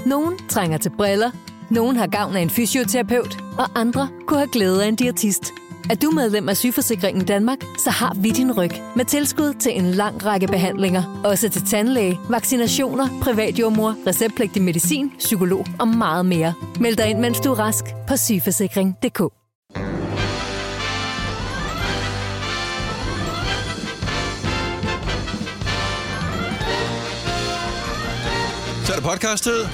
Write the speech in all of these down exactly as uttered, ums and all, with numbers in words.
Nogen trænger til briller, nogen har gavn af en fysioterapeut, og andre kunne have glæde af en diætist. Er du medlem af Sygeforsikringen Danmark, så har vi din ryg med tilskud til en lang række behandlinger. Også til tandlæge, vaccinationer, privatjordmor, receptpligtig medicin, psykolog og meget mere. Meld dig ind, mens du er rask på sygeforsikring punktum d k. Så er det podcast-tid.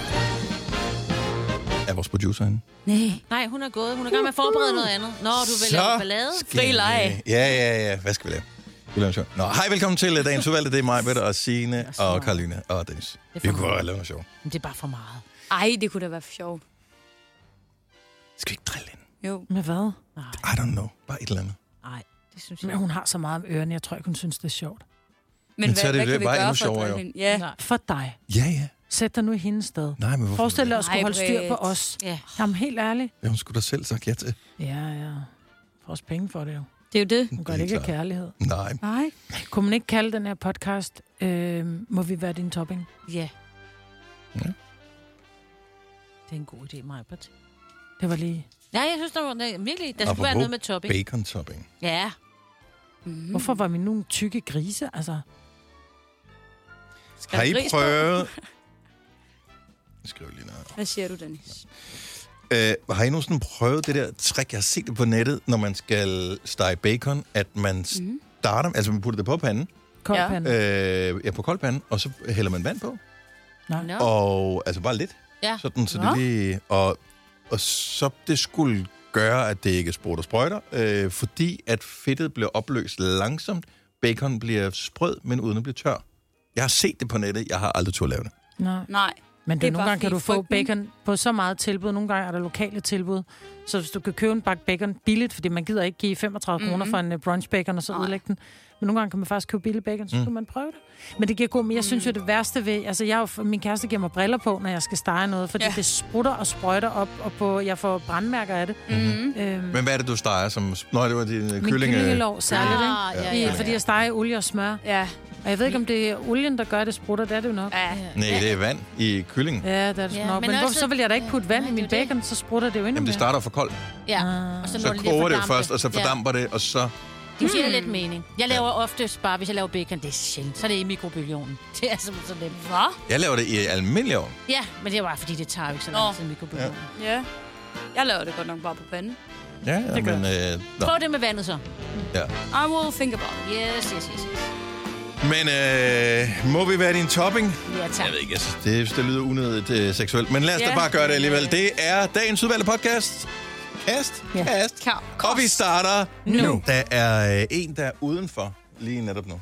Er vores producer henne? Nej. Nej, hun er gået. Hun er i gang med at forberede noget andet. Nå, du vil lave ballade? Fri leje. Ja, ja, ja. Hvad skal vi lave? Vi laver en show. Nå, hej, velkommen til dagens udvalgte. Det er mig, Peter, og Signe, og Karoline, og Dennis. Vi kunne godt lave noget sjov. Men det er bare for meget. Ej, det kunne da være for sjovt. Skal vi ikke drille ind? Jo. Med hvad? Nej. I don't know. Bare et eller andet. Nej, det synes jeg. Men hun har så meget om ørerne, jeg tror ikke, hun synes, det er sjovt. Men, Men hvad, så er det, hvad det kan vi bare gøre endnu for sjovere, at jo. drille hende? Ja. Nej. For dig. Ja, ja. Sæt dig nu i hendes sted. Nej, men hvorfor? Forestil dig at skulle Ej, holde styr på Britt. os. Ja. Jamen, helt ærligt. Det har hun sgu da selv sagt ja til. Ja, ja. Får også penge for det jo. Det er jo det. Hun gør Det det er ikke af klart. kærlighed. Nej. Nej. Kunne man ikke kalde den her podcast, øh, må vi være din topping? Ja. Ja. Det er en god idé, Majbert. Det var lige... Ja, jeg synes, der var det, virkelig, der skulle Apropos være noget med topping. Bacon-topping. Ja. Mm. Hvorfor var vi nogle tykke grise? Altså, Har I gris på? prøvet... Jeg skriver lige noget. Hvad siger du, Dennis? Øh, har I nogensinde prøvet det der trick, jeg har set det på nettet, når man skal stege bacon, at man starter, altså man putter det på panden, kold Ja. pande. øh, ja, på kold pande, og så hælder man vand på, Nej. Nå. og altså bare lidt, Ja. sådan så Nå. det lige, og, og så det skulle gøre, at det ikke sprutter sprøjter, øh, fordi at fedtet bliver opløst langsomt, bacon bliver sprød, men uden at blive tør. Jeg har set det på nettet, jeg har aldrig turde lave det. Nej. Nej. Men det, Det er nogle bare gange kan fordi du få frygten- bacon på så meget tilbud. Nogle gange er der lokale tilbud. Så hvis du kan købe en bakke bacon billigt, fordi man gider ikke give femogtredive mm-hmm. kroner for en uh, brunch bacon og så Nej. ødelægge den. Men nogle gange kan man faktisk købe billig bacon, så mm. kan man prøve det. Men det giver god, men jeg synes jo det værste ved, altså jeg er jo, min kæreste giver mig briller på, når jeg skal stege noget, fordi ja. Ja. det sprutter og sprøjter op, og på, jeg får brandmærker af det. Mm. Øhm, Men hvad er det, du steger som... Nå, det var din min kyllinge... kyllingelov særligt, Ah, ikke? ja, I- ja, ja. Fordi jeg steger olie og smør. Ja. Og jeg ved ikke, om det er olien, der gør det sprutter, det er det jo nok. Ja. Nej, det er vand i kyllingen. Ja, det er det Ja, ja, nok. men Men, men også- hvorfor så vil jeg da ikke putte vand Nej, i min det er det. bacon, så sprutter det jo endnu Jamen, det mere. starter for koldt. Ja. Ah. Og så, Så når det lige koger det jo fordamper. først, og så fordamper det, og så... Det giver lidt mening. Jeg laver oftest bare, hvis jeg laver bacon, det er sjældent. Så er det i mikrobølgeovnen. Det er simpelthen så nemt. Hvad? Jeg laver det i almindelig ovn. Ja, men det er bare fordi, det tager jo ikke så Nå. lang tid i mikrobølgeovnen. Ja. Jeg laver det godt nok bare på panden. Ja, ja, Det gør men... Øh, nå, Prøv det med vandet så. ja. I will think about it. Yes, yes, yes, yes. Men øh, må vi være din topping? Ja, tak. Jeg ved ikke, jeg synes, det, det lyder unødigt øh, seksuelt. Men lad os da Ja. bare gøre det alligevel. Det er dagens udvalgte podcast. Kast, Ja. kast. Ka- Og vi starter Nu. nu. Der er øh, en, der er udenfor lige netop nu.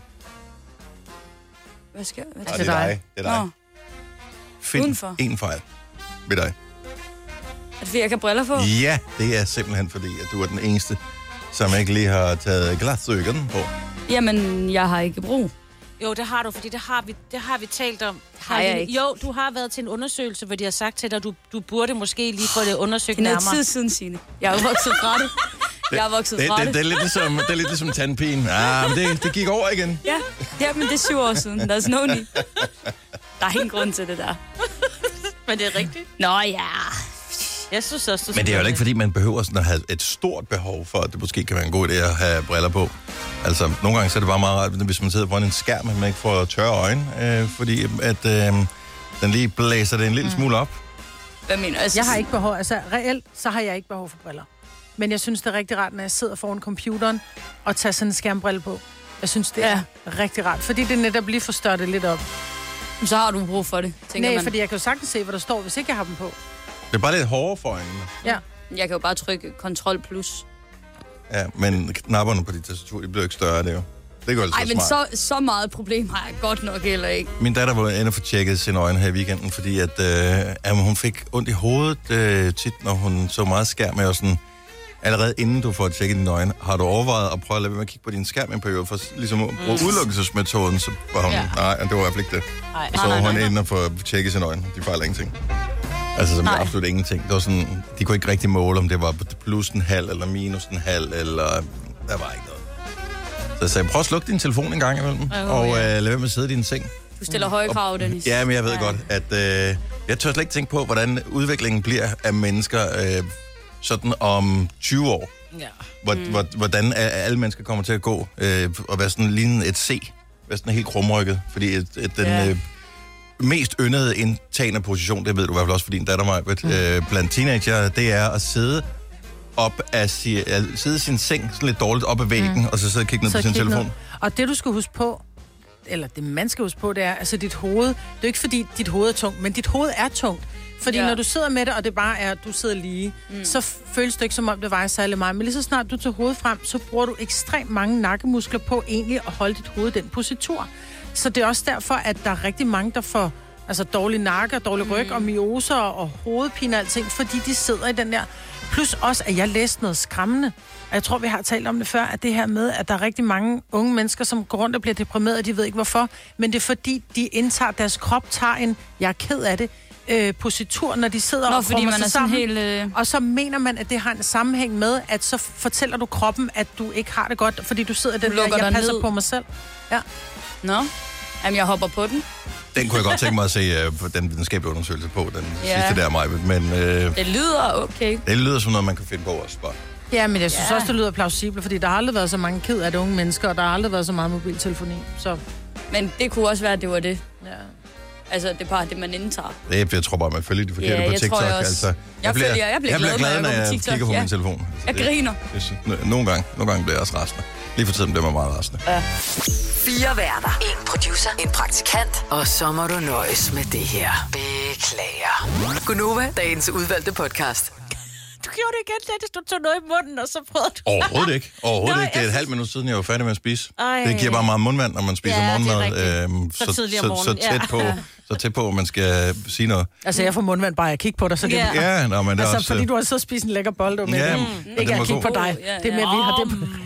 Hvad skal hvad Og skal det er dig. dig. Det er dig. Nå, Find Udenfor. en fejl ved dig. er det fordi, jeg kan briller på? Ja, det er simpelthen fordi, at du er den eneste, som ikke lige har taget glasøgon på. Jamen, jeg har ikke brug. Jo, det har du, fordi det har vi, det har vi talt om. Har jeg ikke? Jo, du har været til en undersøgelse, hvor de har sagt til dig, at du, du burde måske lige få det undersøgt Det er noget nærmere. tid siden, Signe. Jeg er jo vokset fra det. Jeg er vokset Det, fra det, det. det, er lidt ligesom, det er lidt ligesom tandpine. Ah, men det, det gik over igen. Ja, ja, men det er syv år siden. There's no need. Der er ingen grund til det der. Men det er rigtigt. Nå ja. Jeg synes også, du Men det er jo ikke, fordi man behøver sådan at have et stort behov for, at det måske kan være en god idé at have briller på. Altså, nogle gange så er det bare meget rart, hvis man sidder foran en skærm, at man ikke får tørre øjne, øh, fordi at øh, den lige blæser det en lille smule op. Hvad mener du? Altså, Jeg har ikke behov, altså reelt, så har jeg ikke behov for briller. Men jeg synes, det er rigtig rart, når jeg sidder foran computeren og tager sådan en skærmbrille på. Jeg synes, det Ja. er rigtig rart, fordi det netop lige forstørrer det lidt op. Så har du brug for det, tænker Nej, man. fordi jeg kan jo sagtens se, hvad der står, hvis ikke jeg har dem på. Det er bare lidt hårdere for øjnene. Ja. Jeg kan jo bare trykke Ctrl plus. Ja, men knapperne på dit tastatur, de bliver ikke større, det er jo. Det går altså Ej, men smart. så, så meget problem har jeg godt nok heller ikke. Min datter var inde og få tjekket sine øjne her i weekenden, fordi at, øh, at hun fik ondt i hovedet øh, tit, når hun så meget skærm. Jeg var sådan, allerede inden du får tjekket dine øjne, har du overvejet at prøve at lade være med at kigge på din skærm en periode, for ligesom at bruge mm. udelukkelsesmetoden, så var hun, Ja. nej, det var i hvert fald ikke det. Nej, Og så var hun inde og få tjekket sine øjne. De fejler ingenting. Altså som Nej. absolut ingenting. Det var sådan, de kunne ikke rigtig måle, om det var plus en halv, eller minus en halv, eller der var ikke noget. Så jeg sagde, prøv at slukke din telefon en gang imellem, Oh, og ja. øh, lad være med at sidde i din seng. Du stiller høje krav, Dennis. Ja, men jeg ved godt, at øh, Jeg tør slet ikke tænke på, hvordan udviklingen bliver af mennesker øh, sådan om tyve år. Ja. Hvor, mm. hvor, hvordan alle mennesker kommer til at gå øh, og være sådan lignende et C. Være sådan helt krumrykket. Fordi et, et, den ja. øh, mest yndede indtagende position, det ved du i hvert fald også for din datter, Maj, mm. øh, blandt teenager, det er at sidde op af si, at sidde i sin seng sådan lidt dårligt op ad væggen, mm. og så sidde og kigge ned så på sin telefon. Ned. Og det, du skal huske på, eller det man skal huske på, det er, altså dit hoved, det er ikke fordi, dit hoved er tungt, men dit hoved er tungt. Fordi ja. når du sidder med det, og det bare er, at du sidder lige, mm. så føles det ikke, som om det vejer særlig meget. Men lige så snart du tager hovedet frem, så bruger du ekstremt mange nakkemuskler på egentlig at holde dit hoved i den positur. Så det er også derfor, at der er rigtig mange, der får altså dårlig nakke, dårlig ryg, mm. og myoser og hovedpine og alting, fordi de sidder i den der. Plus også, at jeg læste noget skræmmende. Og jeg tror, vi har talt om det før, at det her med, at der er rigtig mange unge mennesker, som går rundt og bliver deprimeret, og de ved ikke hvorfor. Men det er fordi, de indtager, deres krop tager en, jeg er ked af det, øh, positur, når de sidder Nå, og fordi man sig er sammen. Helt, øh... Og så mener man, at det har en sammenhæng med, at så fortæller du kroppen, at du ikke har det godt, fordi du sidder den der, jeg passer ned. På mig selv. Ja. Nå, jamen jeg hopper på den. Den kunne jeg godt tænke mig at se uh, den videnskabelige undersøgelse på, den ja. sidste der, Maj. Men uh, det lyder okay. Det lyder som noget, man kan finde på også bare. Ja, men jeg synes ja. også, det lyder plausibelt, fordi der har aldrig været så mange ked af det unge mennesker, og der har aldrig været så meget mobiltelefoni. Så. Men det kunne også være, at det var det. Ja. Altså, det er bare det, man indtager. Det, jeg tror bare, man følger de forkerte ja, på TikTok. Jeg, altså, jeg, jeg, bliver, følger, jeg bliver, jeg bliver glad, glad, når jeg, jeg kigger på ja. min telefon. Altså, jeg griner. Det, det, nogle, gange, nogle gange bliver jeg også rasende. Lige for tiden bliver man meget rasende. Ja. Fire værter. En producer. En praktikant. Og så må du nøjes med det her. Beklager. Gunova, dagens udvalgte podcast. Du gjorde det igen, Dennis. Du tog noget i munden, og så prøvede du... Overhovedet ikke. Overhovedet Nå, ikke. Det er et synes... halvt minut siden, jeg var færdig med at spise. Ej. Det giver bare meget mundvand, når man spiser ja, morgenmad. Øhm, så, så tidligere så, morgen. så, så, tæt ja. på, så tæt på, at man skal sige noget. Altså, jeg får mundvand bare at kigge på dig, så det ja. Ja, nå, men det er altså, også... fordi du har så spist en lækker bold, og med ja, det. Mm. Ikke at kigge på dig. Ja, ja. Det er mere, vi har det på.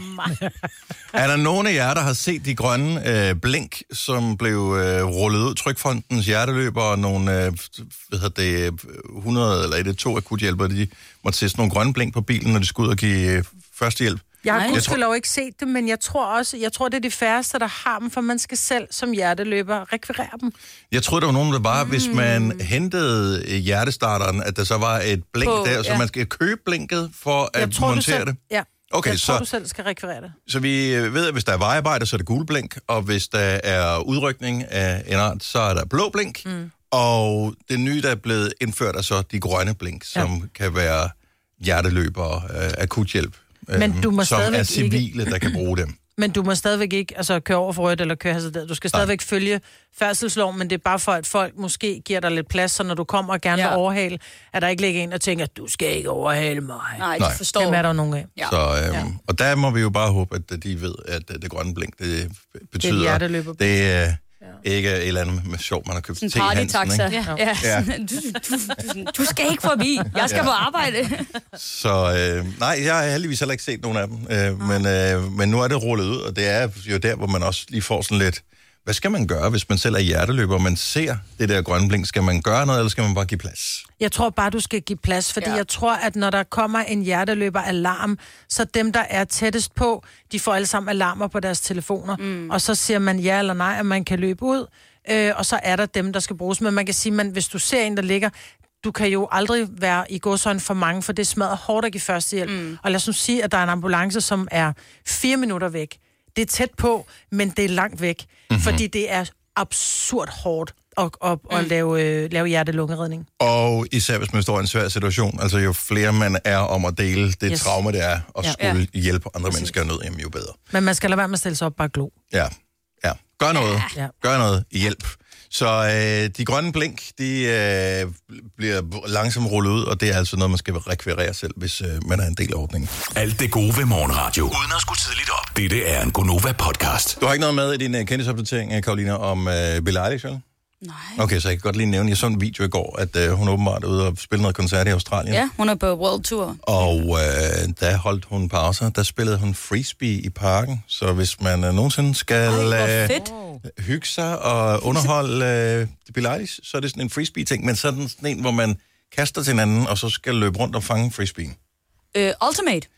Er der nogen af jer, der har set de grønne øh, blink, som blev øh, rullet ud? Trykfondens hjerteløber og nogle, øh, hvad hedder det, hundrede eller et af to akuthjælpere, de måtte se sådan nogle grønne blink på bilen, når de skulle ud og give øh, førstehjælp. Jeg har gudskelov ikke set det, men jeg tror også, jeg tror, det er de færreste, der har dem, for man skal selv som hjerteløber rekvirere dem. Jeg troede, der var nogen, der bare, mm. hvis man hentede hjertestarteren, at der så var et blink på, der, ja. Så man skal købe blinket for at tror, montere selv, det. Ja. Okay, jeg tror, så, du selv skal rekvirere det. Så vi ved, at hvis der er vejarbejde, så er det gul blink, og hvis der er udrykning af en art, så er der blå blink. Mm. Og det nye, der er blevet indført, er så de grønne blink, som ja. kan være hjerteløbere, øh, akuthjælp, øh, Men du må som er civile, ikke... der kan bruge dem. Men du må stadigvæk ikke altså, køre over for rødt eller køre hasarderet. Du skal stadigvæk Nej. følge færdselsloven, men det er bare for, at folk måske giver dig lidt plads, så når du kommer og gerne ja. vil overhale, at der ikke ligger en og tænker, du skal ikke overhale mig. Nej, de forstår. Dem er der nogen af. Ja. Så, øhm, ja. Og der må vi jo bare håbe, at de ved, at det grønne blink, det betyder... Det er hjerteløber. Det er ja. ikke et eller andet med sjov, man har købt til Hansen, ikke? Ja. Ja. Ja. Du, du, du skal ikke forbi. Jeg skal ja. på arbejde. Så øh, nej, jeg har heldigvis heller ikke set nogen af dem. Øh, men, øh, men nu er det rullet ud, og det er jo der, hvor man også lige får sådan lidt... Hvad skal man gøre, hvis man selv er hjerteløber, og man ser det der grønne blink? Skal man gøre noget, eller skal man bare give plads? Jeg tror bare, du skal give plads, fordi ja. jeg tror, at når der kommer en hjerteløber-alarm, så dem, der er tættest på, de får alle sammen alarmer på deres telefoner. Mm. Og så siger man ja eller nej, at man kan løbe ud, øh, og så er der dem, der skal bruges. Men man kan sige, at hvis du ser en, der ligger... Du kan jo aldrig være i godsøjne for mange, for det smadrer hårdt at give førstehjælp. Mm. Og lad os nu sige, at der er en ambulance, som er fire minutter væk. Det er tæt på, men det er langt væk. Mm-hmm. Fordi det er absurd hårdt at, at, mm. at lave, øh, lave hjerte-lungeredning. Og især hvis man står i en svær situation, altså jo flere man er om at dele det yes. traume, det er, og ja. skulle ja. hjælpe andre Præcis. mennesker nød, jamen jo bedre. Men man skal lade være med at stille sig op bare glo. Ja, ja. Gør noget. Ja. Gør noget. Hjælp. Så øh, de grønne blink, de øh, bliver langsomt rullet ud, og det er altså noget, man skal rekvirere selv, hvis øh, man er en del af ordningen. Alt det gode ved morgenradio, uden at skulle tidligt op. Dette er en Gonova-podcast. Du har ikke noget med i din uh, kendisopdatering, Karoline, om uh, Billie Eilish, eller? Nej. Okay, så jeg kan godt lige nævne, jeg så en video i går, at uh, hun åbenbart er ude og spille noget koncert i Australien. Ja, hun er på World Tour. Og uh, der holdt hun pauser, der spillede hun frisbee i parken, så hvis man uh, nogensinde skal uh, hygge sig og underholde uh, Billie Eilish, så er det sådan en frisbee-ting, men sådan, sådan en, hvor man kaster til hinanden, og så skal løbe rundt og fange frisbeen. Uh, Ultimate?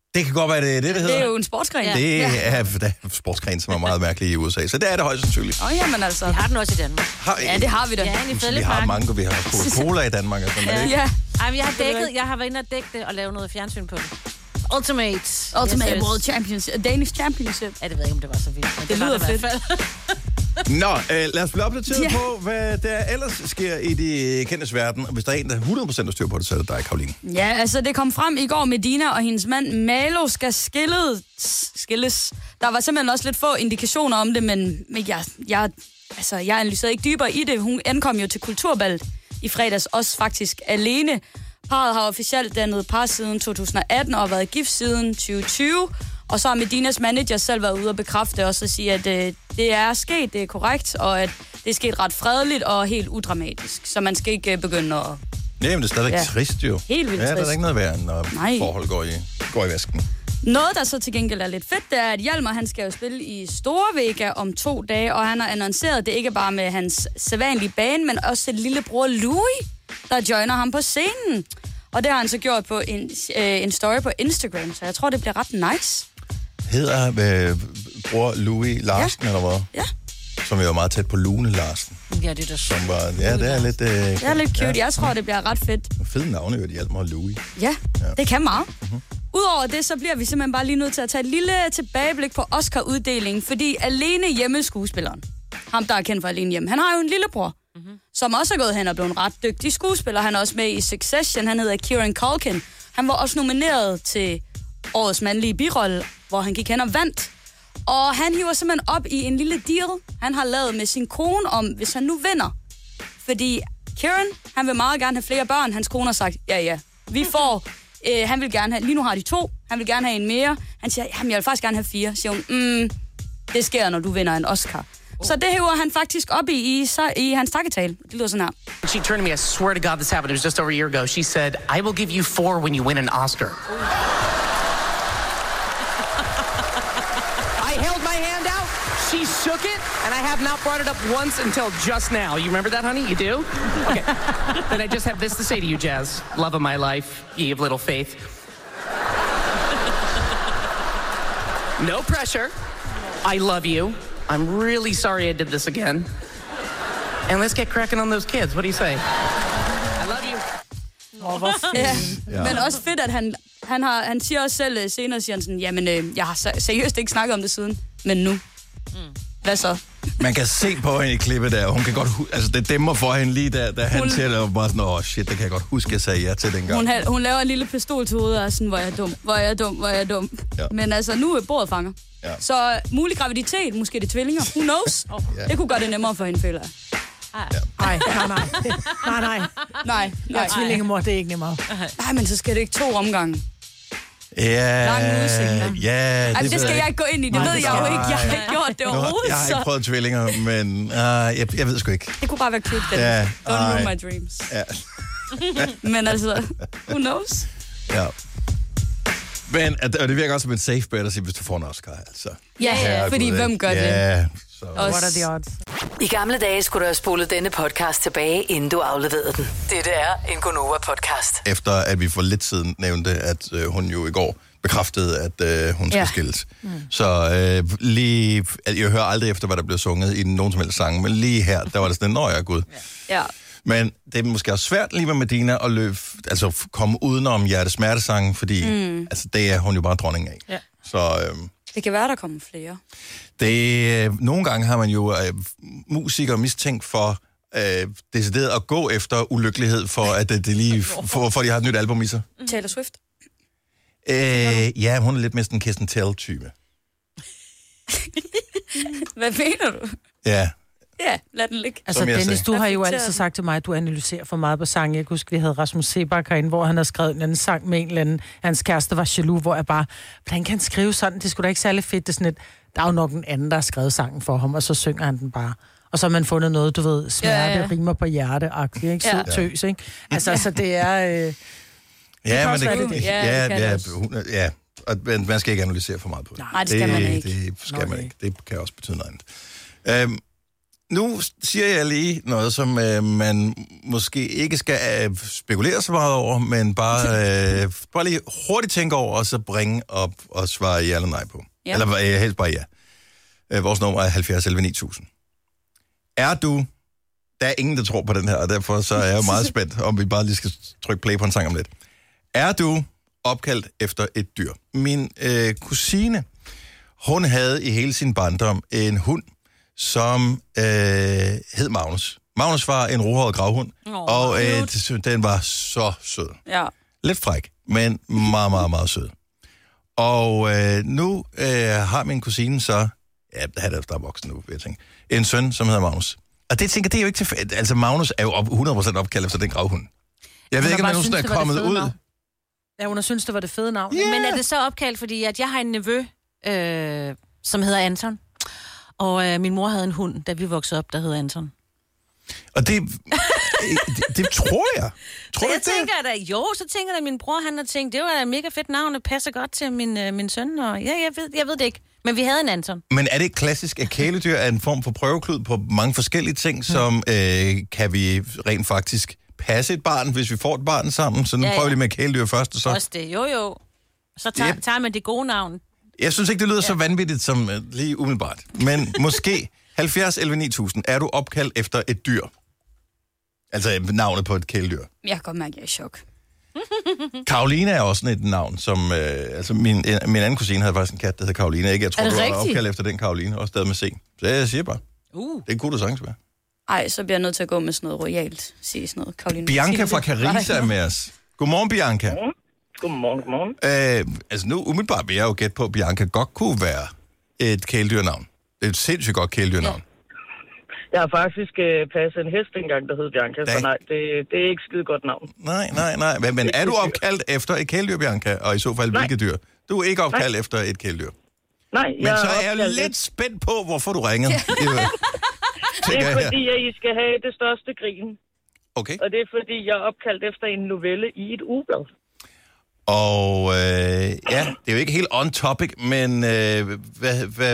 Det kan godt være, det er det, det hedder. Det er jo en sportsgren. Ja. Det er, der er sportsgren, som er meget mærkelig i U S A. Så det er det højst sandsynligt. Åh, oh, jamen altså. Vi har den også i Danmark. Har, Ja, det har vi da. Ja, inde i vi har Fælleparken. mange, vi har Coca-Cola i Danmark. Altså, men ikke. Ja. Ej, men jeg har dækket, jeg har været inde og dække det og lave noget fjernsyn på det. Ultimate. Ultimate Yes, World Championship. Danish Championship. Ja, det ved jeg ikke, om det var så vildt. Men Det var lyder i hvert fedt. fald. Nå, øh, lad os blive opdateret Ja. på, hvad der ellers sker i de kendtes verden. Og hvis der er en, der hundrede procent har styr på det, så er det dig, Karoline. Ja, altså det kom frem i går, Medina og hendes mand Malo skal skilles. skilles. Der var simpelthen også lidt få indikationer om det, men, men jeg, jeg, altså, jeg analyserede ikke dybere i det. Hun ankom jo til Kulturballet i fredags, også faktisk alene. Parret har officielt dannet par siden to tusind atten og været gift siden tyve tyve. Og så har Medinas manager selv været ude og bekræfte også og sige, at øh, det er sket, det er korrekt, og at det er sket ret fredeligt og helt udramatisk. Så man skal ikke øh, begynde at... Nej, men det er stadig Ja. trist jo. Helt vildt Ja, der er trist. da ikke noget værd, når Nej. forhold går i, går i vasken. Noget, der så til gengæld er lidt fedt, det er, at Hjalmar, han skal jo spille i Storvega om to dage, og han har annonceret det ikke bare med hans sædvanlige bane, men også sin lillebror Louis, der joiner ham på scenen. Og det har han så gjort på en, øh, en story på Instagram, så jeg tror, det bliver ret nice. Hedder øh, bror Louis Larsen, ja. eller hvad? Ja. Som jo er meget tæt på Lune Larsen. Ja, det er da Som så. var, ja, det er lidt... Øh, Det er lidt cute. Ja. Jeg tror, det bliver ret fedt. Fede navne, jo, Hjalmar og Louis. Ja, ja. Det kan meget. Mm-hmm. Udover det, så bliver vi simpelthen bare lige nødt til at tage et lille tilbageblik på Oscar-uddelingen, fordi alene hjemmeskuespilleren, ham der er kendt for Alene Hjemme, han har jo en lillebror, mm-hmm. som også er gået hen og blevet en ret dygtig skuespiller. Han er også med i Succession, han hedder Kieran Culkin. Han var også nomineret til årets mandlige birolle, hvor han gik hen og vandt. Og han hiver simpelthen op i en lille deal, han har lavet med sin kone om, hvis han nu vinder. Fordi Kieran, han vil meget gerne have flere børn. Hans kone har sagt, ja ja, vi får... Øh, han vil gerne have, lige nu har de to, han vil gerne have en mere. Han siger, jamen jeg vil faktisk gerne have fire. Siger hun, mm, det sker, når du vinder en Oscar. Oh. Så det hæver han faktisk op i, i, i hans takketale. Det lyder sådan her. She turned to me, I swear to God this happened, it was just over a year ago. She said, I will give you four when you win an Oscar. I held my hand out, she shook it, and I have not brought it up once until just now. You remember that, honey? You do? Okay. Then I just have this to say to you, Jazz. Love of my life, ye of little faith. No pressure. I love you. I'm really sorry I did this again. And let's get cracking on those kids. What do you say? I love you. Åh, hvor Ja. Ja. Men også fedt, at han, han, har, han siger også selv øh, senere, siger han sådan, jamen øh, jeg har se- seriøst ikke snakket om det siden, men nu. Mm. Hvad så? Man kan se på hende i klippet der, hun kan godt hu- altså det dæmmer for hende lige der, da han Hun- siger det, og bare sådan, åh oh, shit, det kan jeg godt huske, jeg sagde ja til dengang. Hun, ha- hun laver en lille pistol til hovedet og er sådan, hvor er jeg dum, hvor er jeg dum, hvor er jeg dum. Ja. Men altså, nu er bordet fanger. Ja. Så øh, mulig graviditet, måske det er tvillinger, who knows? Ja. Det kunne gøre det nemmere for hende, føler jeg. Nej, nej, nej. Nej, nej. Nej, nej. Tvillingemor, det er ikke nemmere. Nej, men så skal det ikke to omgange. Ja, Lang udsigter. ja, det, Ej, det ved skal jeg ikke gå ind i, det Nej, ved det jeg jo skal- ikke. Jeg har ikke gjort det Nu, overhovedet, jeg har ikke så prøvet tvillinger, men uh, jeg, jeg ved sgu ikke. det kunne bare være cute, Dennis. Ja, Don't ej. ruin my dreams. Ja. Men altså, who knows? Ja. Men at- og det virker også som en safe bet at sige, hvis du får en Oscar, altså. Ja, Herregud, fordi ikke? hvem gør det? Ja, så. Også- What are the odds? I gamle dage skulle du have spolet denne podcast tilbage, inden du afleverede den. Dette er en Gonova-podcast. Efter at vi for lidt siden nævnte, at øh, hun jo i går bekræftede, at øh, hun skal Ja. skilles. Mm. Så øh, lige, jeg hører aldrig efter, hvad der bliver sunget i nogen som helst sang, men lige her, der var det sådan, når jeg er gud. Ja. Men det er måske også svært lige med Medina at løbe, altså f- komme udenom hjertesmertesangen, fordi mm. altså, det er hun jo bare dronning af. Ja. Så øh, Det kan være, der kommer flere. det, øh, nogle gange har man jo øh, musikere mistænkt for øh, decideret at gå efter ulykkelighed, for at det, det lige for, for at de har et nyt album i sig. Taylor Swift. Øh, ja, hun er lidt mere sådan en Kirsten Tell-type. Hvad mener du? Ja. Ja, lad den ligge. Altså, Som jeg Dennis, sagde. du har jo Reflekterer altid den. sagt til mig, at du analyserer for meget på sang. Jeg kan huske, vi havde Rasmus Sebak herinde, hvor han har skrevet en anden sang med en eller anden. Hans kæreste var jaloux, hvor jeg bare, hvordan kan han skrive sådan? Det skulle da ikke særlig fedt. Det er sådan et, der er jo nok en anden, der har skrevet sangen for ham, og så synger han den bare. Og så har man fundet noget, du ved, smerte, Ja, ja, ja. ja. rimer på hjerte-agtigt, ikke? Ja. Sød tøs, ikke? Altså, så det er... Øh, Ja, kan men også det, være, det er det. Ja, ja, det kan ja, det også. hun, er- ja, og man man skal ikke analysere for meget på det. Nej, det skal man ikke. Det skal Nå, man okay. ikke. Det kan også betyde noget andet. Øhm, Nu siger jeg lige noget, som øh, man måske ikke skal øh, spekulere så meget over, men bare, øh, bare lige hurtigt tænke over, og så bringe op og svare ja eller nej på. Ja. Eller øh, helst bare ja. Øh, vores nummer er halvfjerds elleve ni tusind. Er du... Der er ingen, der tror på den her, og derfor så er jeg meget spændt, om vi bare lige skal trykke play på en sang om lidt. Er du opkaldt efter et dyr? Min øh, kusine, hun havde i hele sin barndom en hund, som øh, hed Magnus. Magnus var en rohåret gravhund, oh, og øh, den var så sød. Ja. Lidt fræk, men meget, meget, meget sød. Og øh, nu øh, har min kusine så, ja, han er der voksen nu, vil jeg tænke, en søn, som hedder Magnus. Og det tænker det er jo ikke til... Altså, Magnus er jo op, hundrede procent opkaldt efter den gravhund. Jeg ved ikke, om han nogensinde er kommet ud. Navn. Ja, hun har syntes, det var det fede navn. Yeah. Men er det så opkaldt, fordi at jeg har en nevø, øh, som hedder Anton. Og øh, min mor havde en hund, da vi voksede op, der hedder Anton. Og det... det, det tror jeg. Tror så jeg det? tænker da, jo, så tænker jeg, at min bror, han har tænkt, det var et mega fedt navn, det passer godt til min, øh, min søn. Og ja, jeg ved, jeg ved det ikke. Men vi havde en Anton. Men er det ikke klassisk, at kæledyr er en form for prøveklud på mange forskellige ting, mm. som øh, kan vi rent faktisk passe et barn, hvis vi får et barn sammen? Så nu ja, ja. prøver vi lige med kæledyr først, og så... Også det, jo jo. Så tager, yep. tager man det gode navn. Jeg synes ikke, det lyder ja. så vanvittigt som uh, lige umiddelbart. Men måske halvfjerds elleve ni tusind, er du opkaldt efter et dyr? Altså navnet på et kæledyr. Jeg kan godt mærke, at jeg er i chok. Karoline er også et navn, som... Øh, altså min, min anden kusine havde faktisk en kat, der hed Karoline. Ikke? Jeg tror, du var opkaldt efter den Karoline, også stadig med C. Så jeg siger bare, uh. det kunne du sagtens være. Ej, så bliver jeg nødt til at gå med sådan noget royalt. Sige sådan noget, Karoline. Bianca fra Carissa er med os. Godmorgen, Bianca. Godmorgen, godmorgen. Øh, altså nu umiddelbart vil jeg jo gætte på, at Bianca godt kunne være et kæledyrnavn. Det er et sindssygt godt kæledyrnavn. Ja. Jeg har faktisk øh, passet en hest engang, der hed Bianca, da. Så nej, det, det er ikke skide godt navn. Nej, nej, nej. Men, men er du opkaldt efter et kæledyr, Bianca? Og i så fald, hvilket dyr? Du er ikke opkaldt nej. efter et kæledyr? Nej, jeg Men så er jeg lidt lidt spændt på, hvorfor du ringede. Det er fordi, at I skal have det største grin. Okay. Og det er fordi, jeg er opkaldt efter en novelle i et ugeblad. Og øh, ja, det er jo ikke helt on topic, men øh, hvad... hvad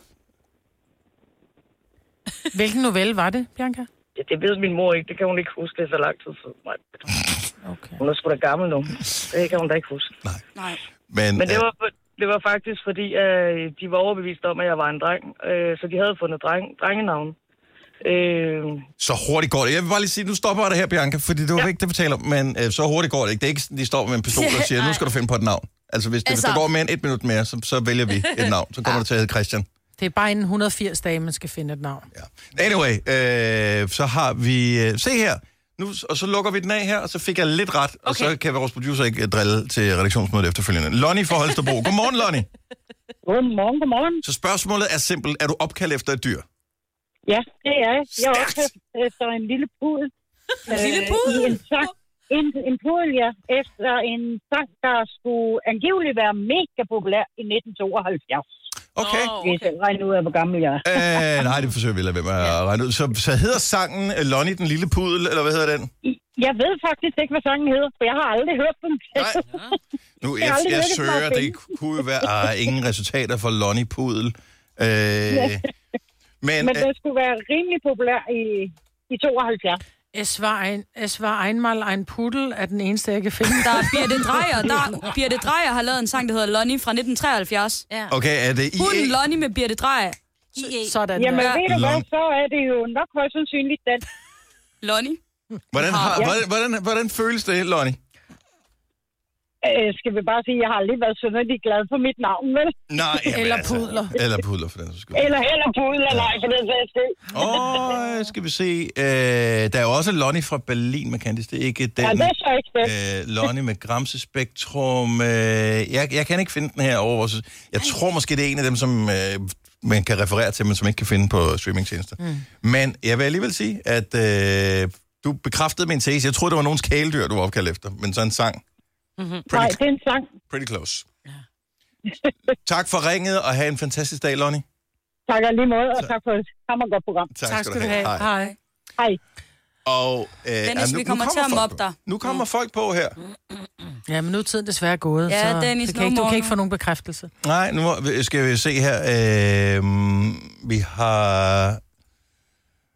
Hvilken novelle var det, Bianca? Ja, det ved min mor ikke. Det kan hun ikke huske. Det er så lang tid siden. Okay. Hun er sgu da gammel nu. Det kan hun da ikke huske. Nej. Nej. Men, Men det, var, det var faktisk fordi, at de var overbevist om, at jeg var en dreng. Så de havde fundet dreng, drengenavn. Øh... Så hurtigt går det. Jeg vil bare lige sige, nu stopper jeg dig her, Bianca, fordi det var ja. vigtigt at fortælle om. Men øh, så hurtigt går det ikke. Det er ikke, de står med en pistol og siger, nu skal du finde på et navn. Altså, hvis, det, altså... hvis der går mere end et minut mere, så, så vælger vi et navn. Så kommer ja. du til at hedde Christian. Det er bare inden et hundrede og firs dage, man skal finde et navn. Ja. Anyway, øh, så har vi... Øh, se her. Nu, og så lukker vi den af her, og så fik jeg lidt ret. Okay. Og så kan vores producer ikke drille til redaktionsmødet efterfølgende. Lonnie fra Holstebro. Godmorgen, Lonnie. Godmorgen, godmorgen. Så spørgsmålet er simpelt. Er du opkaldt efter et dyr? Ja, det er jeg. Jeg er opkaldt efter en lille pudel. En lille pudel? Øh, en, sang, en, en pudel, ja. Efter en sang, der skulle angiveligt være mega populær i nitten tooghalvfjerds. Okay. Oh, okay. Jeg regner ud af, hvor gammel jeg er. øh, nej, det forsøger vi at lade være med at regne ud. Så, så hedder sangen Lonnie den lille pudel, eller hvad hedder den? Jeg ved faktisk ikke, hvad sangen hedder, for jeg har aldrig hørt den. Nej. Nu, jeg, jeg, jeg søger, det kunne jo være ah, ingen resultater for Lonnie pudel. Øh, men, men den skulle være rimelig populær i, i tooghalvfjerds. Es var, ein, es var einmal ein Pudel er den eneste, jeg kan finde. Der er Birte Dreyer, der Birte Dreyer har lavet en sang, der hedder Lonnie fra nitten treoghalvfjerds. Ja. Okay, er det I A? Hunden Lonnie med Birte Dreyer. I A. Sådan. Jamen, der. ved du hvad, så er det jo nok højst sandsynligt den. Lonnie. Hvordan, har, ja. hvordan, hvordan, hvordan føles det, Lonnie? Øh, skal vi bare sige, at jeg har aldrig været synderlig glad for mit navn, vel? Nej, jamen, eller altså, pudler. Eller pudler, for den skyld. Eller, eller pudler, nej, for den sags skyld. Åh, oh, skal vi se. Øh, der er jo også Lonnie fra Berlin med Candice. Det er ikke den. Ja, det er så ikke det. Øh, Lonnie med Gramsespektrum. Øh, jeg, jeg kan ikke finde den her over. Jeg tror måske, det er en af dem, som øh, man kan referere til, men som ikke kan finde på streamingtjenester. Mm. Men jeg vil alligevel sige, at øh, du bekræftede min tese. Jeg troede, det var nogens kæledyr, du var opkaldt efter. Men så en sang. Mm-hmm. Nej, det er en sang. Pretty close. Ja. Tak for ringet, og have en fantastisk dag, Lonnie. Tak lige måde, og tak for et hammergodt program. Tak, tak skal du have. have. Hej. Hej. Og, øh, Dennis, ja, nu, vi kommer, kommer til at mobbe dig. Nu kommer mm. folk på her. Ja, men nu er tiden desværre gået, ja, så Dennis, det kan ikke, du kan ikke få nogen bekræftelse. Nej, nu skal vi se her. Øh, vi har...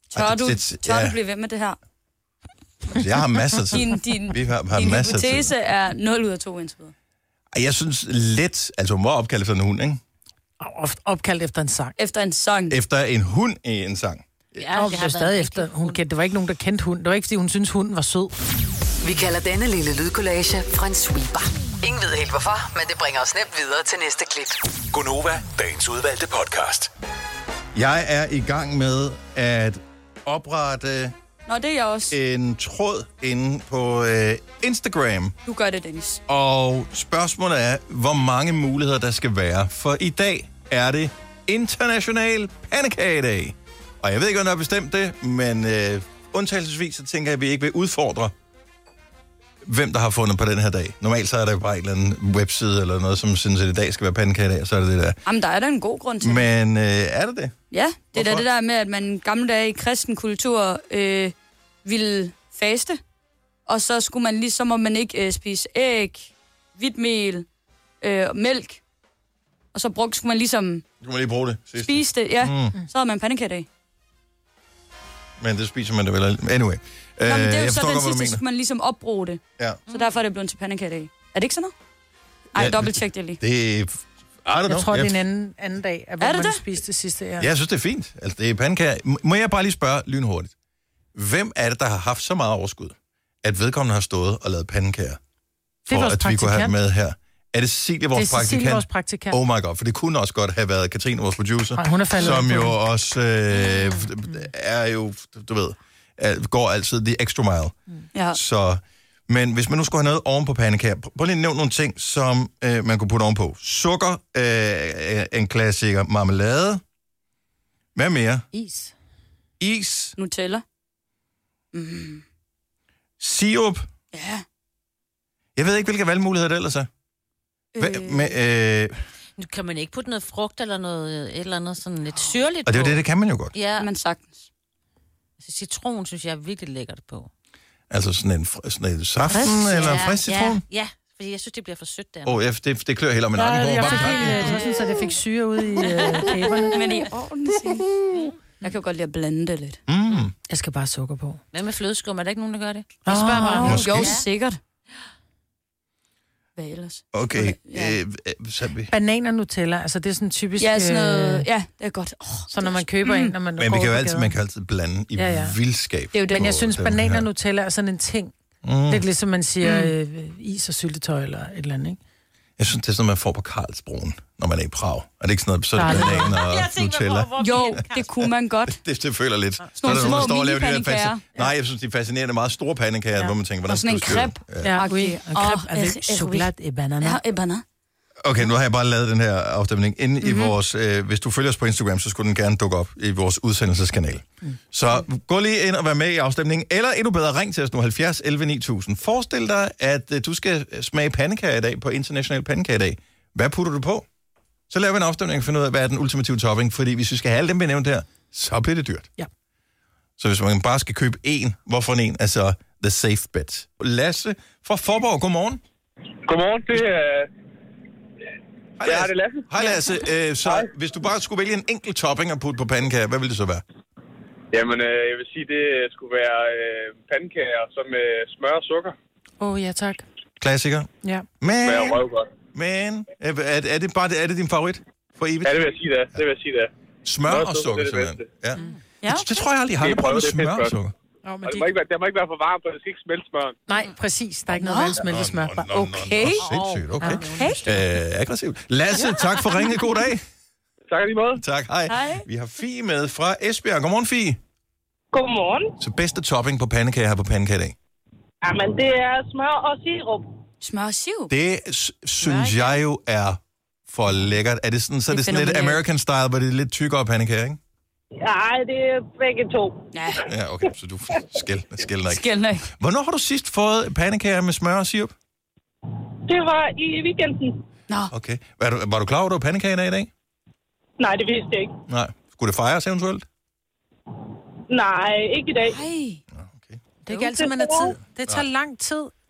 Tør du, det, tør ja. du blive ved med det her? Altså, jeg har masser af tid. Din, din, Vi har, har din masser af tid. hypotese er nul ud af to indtil videre. Jeg synes lidt, altså hun må opkalde efter en hund, ikke? Og opkaldt efter en sang. Efter en sang. Efter en hund i en sang. Ja, det, det var stadig efter. Hun kendte, det var ikke nogen, der kendte hunden. Det var ikke, fordi hun syntes, hunden var sød. Vi kalder denne lille lydkollage en sweeper. Ingen ved helt hvorfor, men det bringer os nemt videre til næste klip. Gonova, dagens udvalgte podcast. Jeg er i gang med at oprette Nå, det er jeg også. en tråd inde på øh, Instagram. Du gør det, Dennis. Og spørgsmålet er, hvor mange muligheder der skal være. For i dag er det International Pandekagedag. Og jeg ved ikke, om der har bestemt det, men øh, undtagelsesvis så tænker jeg, at vi ikke vil udfordre, hvem der har fundet på den her dag. Normalt så er der bare en eller anden webside eller noget, som synes, at i dag skal være pandekagedag, så er det det der. Jamen, der er da en god grund til det. Men øh, er det det? Ja, det er da Hvorfor? det der med, at man gamle dage i kristen kultur øh, ville faste. Og så skulle man lige, så må man ikke øh, spise æg, hvidtmel, øh, mælk. Og så brugte, skulle man ligesom Du må lige bruge det sidste. spise det. Ja, Mm. så havde man pandekagedag. Men det spiser man da vel. Anyway. Nå, men det er jo jeg så forstår den godt, hvad du sidste, mener. skulle man ligesom opbruge det. Ja. Så derfor er det blevet til pandekagedag. Er det ikke sådan noget? Ej, Ja, ja, dobbelt-tjek det lige. Det er... I don't know. Jeg tror, det er jeg, en anden, anden dag, at hvor Er det man det? spiste det sidste. Ja. jeg synes, det er fint. Altså, det er pandekager. M- Må jeg bare lige spørge lynhurtigt. Hvem er det, der har haft så meget overskud, at vedkommende har stået og lavet pandekager? For vores at vi kunne have dem praktikant. med her. Er det Cecilie, vores Det er Cecilie, praktikant? vores praktikant. Oh my god, for det kunne også godt have været Katrine, vores producer. Nej, hun er faldet som af på jo den. også øh, er jo, du ved, er, går altid the extra mile. Ja. Så, men hvis man nu skulle have noget oven på pandekager, prøv lige at nævne nogle ting, som øh, man kunne putte ovenpå. Sukker, øh, en klassiker, marmelade. Hvad mere? Is. Is, Nutella. Mm. sirup. Ja. Jeg ved ikke, hvilke valgmuligheder det ellers er. Hva, Øh. med, øh, Nu kan man ikke putte noget frugt eller noget et eller andet sådan lidt syrligt og det er på. jo det, det kan man jo godt. Ja, Man sagtens. altså, citron synes jeg er virkelig lækkert på. Altså sådan en, fr- sådan en saften Frisk, eller en ja, frisk citron. Ja, ja, fordi jeg synes, det bliver for sødt der. Åh, oh, ja, det, det klør helt om min Ja, nakken. jeg Bare fik betragt helt, det. jeg synes, at jeg fik syre ud i øh, kæberne. Men i orden, sige. Jeg kan jo godt lide at blande det lidt. Mm. Jeg skal bare sukker på. Hvad med flødeskum? Er der ikke nogen, der gør det? Jeg spørger bare. Måske. Jo, sikkert. Hvad ellers? Okay, Ja. øh, øh, så vi... Banan og Nutella, altså det er sådan typisk... Ja, sådan noget. øh, Ja, det er godt. Oh, Så når man køber en, når man Men går vi kan jo på altid, gaden. man kan altid blande i Ja, ja. vildskab. Det er jo det. Men jeg synes, på banan den og her. Nutella er sådan en ting. Mm. Lidt ligesom man siger øh, is og syltetøj eller et eller andet, ikke? Jeg synes, det er sådan noget, man får på Karlsbroen, når man er i Prag. Er det ikke sådan noget, så er det Nej. banan og Nutella? Jo, det kunne man godt. Det, det føler lidt. Så er nogle der nogen, der små står og laver de der mini-pandekager. fasci- Nej, jeg synes, de er fascinerende meget store pandekager, hvor man tænker, hvordan Og sådan en skal du styre crepe. det? Ja. Ja, oui. En crepe Åh, avec er- er- chocolat et banana. Ja, et banan. Okay, nu har jeg bare lavet den her afstemning. Inde Mhm. mm-hmm. i vores, øh, hvis du følger os på Instagram, så skulle den gerne dukke op i vores udsendelseskanal. Mm. Så gå lige ind og vær med i afstemningen. Eller endnu bedre, ring til os nu halvfjerds elleve ni tusind. Forestil dig, at øh, du skal smage pandekager i dag på International Pandekagedag. Hvad putter du på? Så laver vi en afstemning og finder ud af, hvad er den ultimative topping. Fordi hvis vi skal have alle dem, vi nævnte her, så bliver det dyrt. Ja. Så hvis man bare skal købe en, hvorfor en? Altså, the safe bet. Lasse fra Forborg, godmorgen. Godmorgen, det er... Hej, Ja, det er Lasse. Hej Lasse. Øh, så Hej. hvis du bare skulle vælge en enkelt topping at putte på pandekager, hvad ville det så være? Jamen, øh, jeg vil sige, det skulle være øh, pandekager som med smør og sukker. Åh, oh, ja tak. Klassiker. Ja. Men, Smager røvgodt. men er, er, er, det bare er det din favorit for evigt? Ja, det vil jeg sige, det er. Det vil jeg sige, det er. Smør Smør og og sukker, sukker, det er det simpelthen. Ja. Ja. Det, det tror jeg aldrig. Jeg har aldrig Det er prøvet med prøvet, det er smør og fedt sukker. Oh, men Og det de... må ikke være, det må ikke være for varmt, for det skal ikke smelte smøren. Nej, præcis. Der er ikke noget vand smeltet smør. Nå, nå, nå, Okay. nå, sindssygt, okay. Okay. Øh, aggressivt. Lasse, tak for ringet. God dag. Tak lige måde. Tak, hej. Hej. Vi har Fie med fra Esbjerg. Godmorgen, Fie. Godmorgen. Så bedste topping på pandekager her på pandekagedag. Jamen, det er smør og sirup. Smør og sirup. Det s- synes jeg jo er for lækkert. Er det sådan, så er Det er det sådan lidt fænomenalt. American style, hvor det er lidt tykkere pandekager, ikke? Nej, det er begge to. Ja, Ja, okay, så du skæld, skældner ikke. skældner ikke. Hvornår har du sidst fået pandekager med smør og sirup? Det var i weekenden. Nå, Okay. Var du, var du klar over, at du var pandekager i dag? Nej, det vidste jeg ikke. Nej. Skulle det fejres eventuelt? Nej, ikke i dag. hej. Okay. Det er ikke altid, man har tid. Det tager lang tid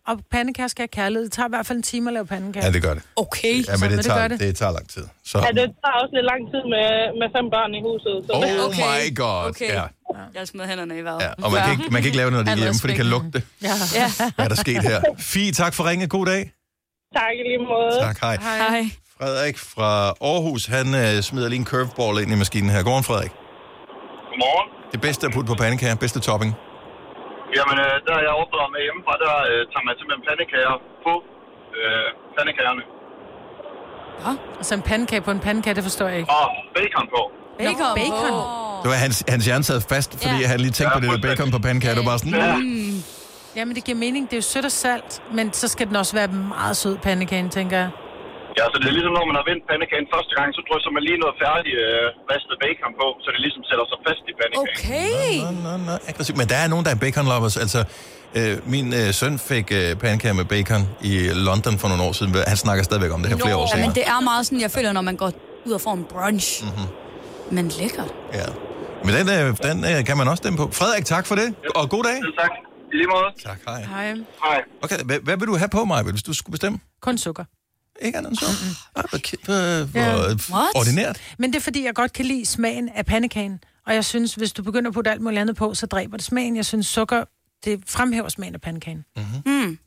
og pandekager skal have kærlighed. Det tager i hvert fald en time at lave pandekager. Ja, det gør det. Okay. Ja, men Så, det, men det tager, gør det. det. det tager lang tid. Så. Ja, det tager også lidt lang tid med, med fem børn i huset. Så Oh det, okay. my god. Okay. Ja. Jeg smider hænderne i vejret. Ja, og man kan, ikke, man kan ikke lave det, når de er hjemme, for det kan lugte. Ja. Ja. Hvad er der sket her? Fie, tak for ringet. God dag. tak i lige måde. Tak, hej. Hej. Frederik fra Aarhus, han øh, smider lige en curveball ind i maskinen her. Godmorgen, Frederik. Godmorgen. Det bedste at putte på pandekager, bedste topping. Jamen, øh, der er jeg opdraget med hjemmefra, der øh, tager man simpelthen pandekager på øh, pandekagerne. Ja. Og så en pandekage på en pandekage, det forstår jeg ikke. Og bacon på. Bacon. Bacon. Det var hans, hans hjerne sad fast, fordi Ja. han lige tænkte Ja, på det der bacon på pandekager. Det var bare sådan, Ja. Jamen, det giver mening. Det er jo sødt og salt, men så skal den også være meget sød pandekagen, tænker jeg. Ja, så det er ligesom, når man har vendt pandekagen første gang, så drysser man lige noget færdig øh, ristet bacon på, så det ligesom sætter sig fast i pandekagen. Okay. Nå, nå, nå, aggressiv. Men der er nogen, der er bacon lovers. Altså, øh, min øh, søn fik øh, pandekager med bacon i London for nogle år siden. Han snakker stadigvæk om det her flere år Ja, senere. men det er meget sådan, jeg føler, når man går ud og får en brunch. Mm-hmm. Men lækkert. Ja. Men den, øh, den øh, kan man også stemme på. Frederik, tak for det. Og god dag. Selv tak. I lige måde. Tak, hej. Hej. Hej. Okay, hvad, hvad vil du have på mig, hvis du skulle bestemme? Kun sukker. Ikke andet end så. Ej, hvor, ki- hvor, hvor What? ordinært. Men det er fordi, jeg godt kan lide smagen af pandekagen. Og jeg synes, hvis du begynder at putte alt muligt andet på, så dræber det smagen. Jeg synes, sukker, det fremhæver smagen af pandekagen. Mm.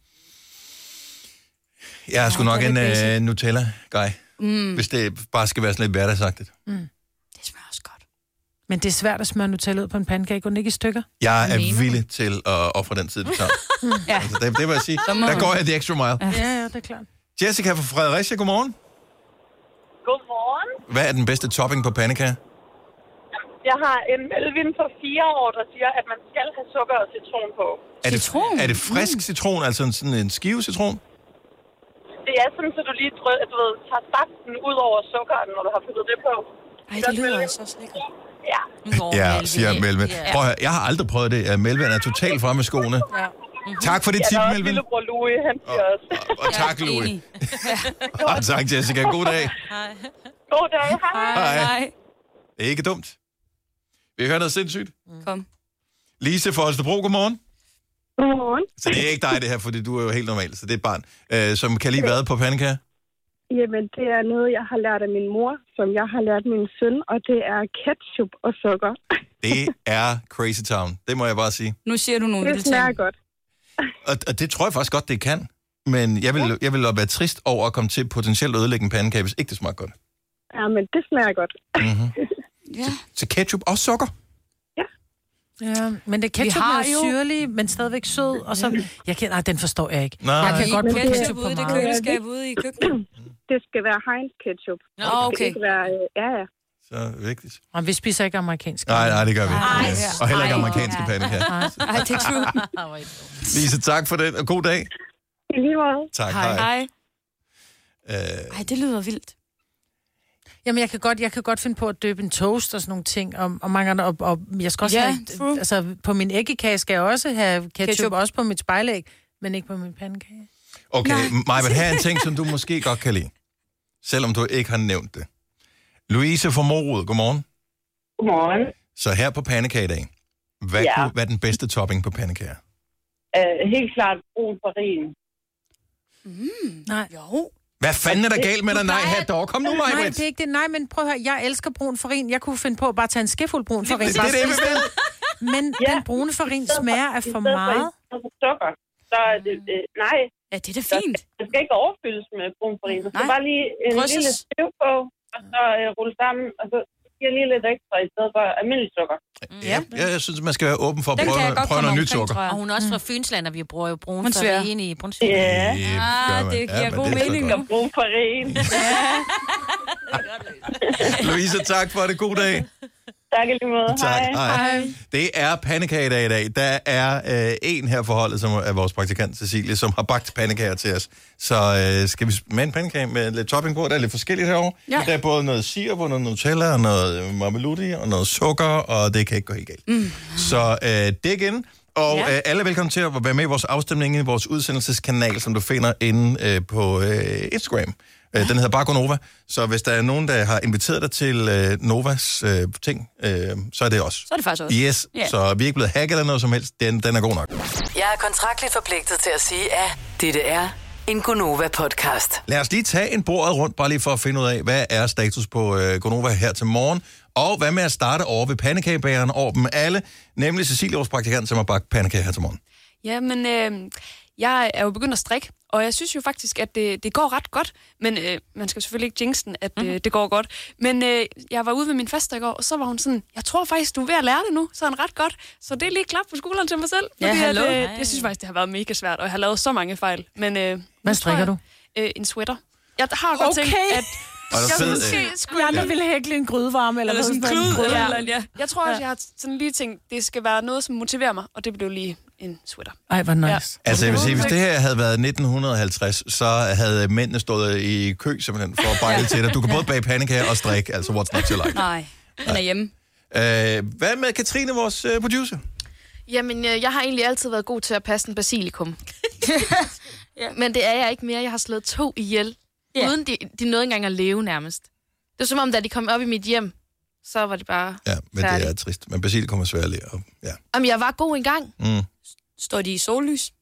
Jeg er sgu nok det er en lidt uh, basic. Nutella-guy. Mm. Hvis det bare skal være sådan lidt hverdagsagtigt. Det smager også godt. Men det er svært at smøre Nutella ud på en pandekage. Går den ikke i stykker? Jeg er villig til at ofre den tid, det tager. Ja. Altså, det, det vil jeg sige. må Der du. går jeg the extra mile. Ja, ja, det er klart. Jessica fra Fredericia, godmorgen. Godmorgen. Hvad er den bedste topping på pandekager? Jeg har en Melvin på fire år, der siger, at man skal have sukker og citron på. Er det, Citron? er det frisk citron, altså en, sådan en skive citron? Det er sådan, så du lige drø, du ved, tager saften ud over sukkeren, når du har puttet det på. Ej, det lyder også også lækkert. Ja. Nå, Ja, Melvin. siger Melvin. Ja. Prøv at høre, jeg har aldrig prøvet det. Melvin er totalt fremme med skoene. Ja. Tak for det Ja, tip, der er også Melvin. lillebror Louis, han siger også. Og, og tak, Louis. Enig. Og tak, Jessica. God dag. God dag, hej. Hej. Hej. Det er ikke dumt. Vi hører noget sindssygt. Kom. Lise fra Holstebro, godmorgen. Godmorgen. Så det er ikke dig, det her, fordi du er jo helt normal. Så det er et barn, øh, som kan lige være på pandekager. Jamen, det er noget, jeg har lært af min mor, som jeg har lært min søn, og det er ketchup og sukker. Det er crazy town. Det må jeg bare sige. Nu siger du nogle Det vilde smager ting. godt. Og, og det tror jeg faktisk godt, det kan. Men jeg vil, jeg vil være trist over at komme til potentielt at ødelægge en pandekage, hvis ikke det smager godt. Ja, men det smager godt. Mm-hmm. Ja. Så ketchup og sukker. Ja, men det ketchup har er jo- syrlig, men stadigvæk sød. Og så, jeg kan, nej, den forstår jeg ikke. Nej. Jeg kan I godt putte ketchup ketchup på ude i det meget. køleskab ude i køkkenet. Det skal være Heinz ketchup. Nå, Det skal okay. ikke være, øh, ja, ja. Så vigtigt. Og vi spiser ikke amerikansk. Nej, nej, det gør vi ikke. Ej, Og heller ikke ej. amerikanske pandekager. Ej, det er true. Lise, tak for det, og god dag. I lige måde. Tak, hej. Hej. Øh, Ej, det lyder vildt. Jamen, jeg kan godt, jeg kan godt finde på at døbe en toast og sådan nogle ting. Og, og, mange, og, og jeg skal også Ja, have, true. altså på min æggekage skal jeg også have ketchup, Ketchup. ketchup. Også på mit spejlæg, men ikke på min pandekage. okay, Maja, men her er en ting, som du måske godt kan lide. Selvom du ikke har nævnt det. Louise fra Morud, godmorgen. Godmorgen. Så her på pandekagedag, hvad, Ja. kunne, hvad er den bedste topping på pandekager? Uh, helt klart brun farin. Nej. Jo. Hvad fanden er der galt med dig? Nej, her dog. Kom nu, Maja. Nej, det er ikke det. Nej, men prøv at høre. Jeg elsker brun farin. Jeg kunne finde på at bare tage en skefuld brun farin. Det er Bare det, jeg spise vil. den. Men Ja. den brune farin smager af for meget. I stedet for sukker. Så er det, øh, nej, Ja, det er da fint. det skal ikke overfyldes med brun farin. Så skal Nej. bare lige en Drysses. lille skive på, og så øh, rulle sammen, og så giver lige lidt ekstra i stedet for almindelig sukker. Ja, jeg, jeg synes, man skal være åben for at Den kan jeg prøve, godt prøve komme noget nyt omkring, sukker. tror jeg. Og hun er også fra Fynsland, og vi bruger jo brun Hun svær. farin i brunsviger. Ja, Det gør Ah, man. det giver men god det er så mening godt. nu. brun farin. Louise, tak for det. God dag. Tak i lige måde. Tak. Hej. Hej. Det er pandekagedag i dag. Der er øh, en her for holdet, som er vores praktikant Cecilie, som har bagt pandekager til os. Så øh, skal vi med en pandekage med lidt topping på? Der er lidt forskelligt herovre. Ja. Der er både noget sirup, og noget Nutella, og noget marmeluti, og noget sukker, og det kan ikke gå helt galt. Mm. Så øh, det igen. Og ja. øh, alle er velkommen til at være med i vores afstemning i vores udsendelseskanal, som du finder inde øh, på øh, Instagram. Ja. Den hedder bare Gonova. Så hvis der er nogen, der har inviteret dig til øh, Novas øh, ting, øh, så er det også. Så er det faktisk også. Yes, Ja. så vi er ikke blevet hacket eller noget som helst. Den, den er god nok. Jeg er kontraktligt forpligtet til at sige, at Dette er en Gonova-podcast. Lad os lige tage en bordet rundt, bare lige for at finde ud af, hvad er status på øh, Gonova her til morgen. Og hvad med at starte over ved pandekagebageren over dem alle, nemlig Cecilie, vores praktikant, som har bagt pandekager her til morgen. Jamen, øh, jeg er jo begyndt at strikke, og jeg synes jo faktisk, at det, det går ret godt. Men øh, man skal selvfølgelig ikke jinxe den, at øh, det går godt. Men øh, jeg var ude ved min faster i går, og så var hun sådan, jeg tror faktisk, du er ved at lære det nu, så er ret godt. Så det er lige klap på skulderen til mig selv. Ja, fordi hallo. at, øh, jeg synes faktisk, det har været mega svært, og jeg har lavet så mange fejl. Men, øh, Hvad strikker du? Øh, en sweater. Jeg har godt Okay. tænkt, at... Og der jeg fed, måske øh, skulle... Jeg ville hækle en grydevarme, eller, Eller sådan en noget. klud, eller, Ja. eller, ja. Jeg tror også, jeg har sådan lige tænkt, det skal være noget, som motiverer mig, og det blev lige en sweater. Ej, hvor nice. Ja. Altså, jeg vil sige, hvis det her havde været nitten halvtreds, så havde mændene stået i kø simpelthen for at bage til dig. Du kan både bage pandekager og strikke, altså what's not to like. Nej, den er hjemme. Øh, hvad med Katrine, vores øh, producer? Jamen, øh, jeg har egentlig altid været god til at passe en basilikum. ja. Men det er jeg ikke mere. Jeg har slået to ihjel, Ja. uden de, de nåede engang at leve nærmest. Det var som om, da de kom op i mit hjem, så var det bare Ja, men færdigt. det er trist. Men basilikum er svært at lære. Ja. Jamen, jeg var god engang. Mm. Står de i sollys?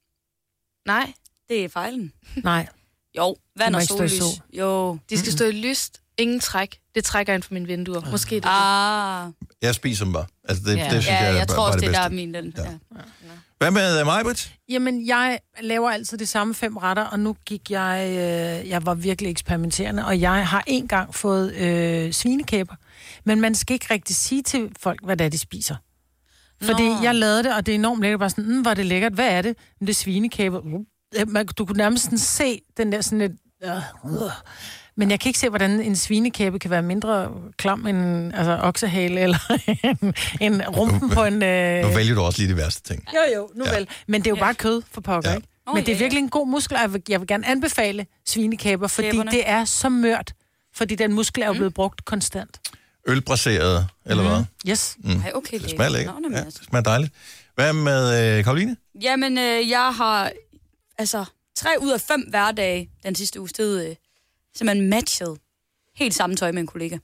Nej. Det er fejlen. Nej. Jo, vand må og ikke stå i sollys. sol. Jo. De skal stå i lyst. Ingen træk. Det trækker ind fra mine vinduer. Måske det. Ah. Jeg spiser dem bare. Altså, det, Ja, det synes ja, jeg, jeg, er jeg bare tror også, det det bedste. der er min den. Ja. Ja. Hvad med Majbrit? Jamen, jeg laver altid de samme fem retter, og nu gik jeg... Øh, jeg var virkelig eksperimenterende, og jeg har en gang fået øh, svinekæber. Men man skal ikke rigtig sige til folk, hvad det er, de spiser. Fordi Nå. jeg lavede det, og det er enormt lækkert. Bare sådan, mm, var det lækkert. Hvad er det? Men det er svinekæber. Uh, man- Du kunne nærmest sådan se den der sådan lidt... Uh, uh. Men jeg kan ikke se, hvordan en svinekæbe kan være mindre klam end altså, oksehale, eller en, en rumpen på en... Øh... Nu vælger du også lige de værste ting. Jo, jo, nu ja. vel. Men det er jo bare kød for pokker, Ja. ja. ikke? Men det er virkelig en god muskel, og jeg vil, jeg vil gerne anbefale svinekæber, fordi Kæberne. det er så mørt. Fordi den muskel er jo blevet brugt konstant. Ølbraseret, eller hvad? Yes. Mm. Ej, okay. Det smager lækkert. Nå, nå, men Ja, altså. det smager dejligt. Hvad med øh, Karoline? Jamen, øh, jeg har altså tre ud af fem hverdage den sidste uges tid øh, simpelthen matchet helt samme tøj med en kollega.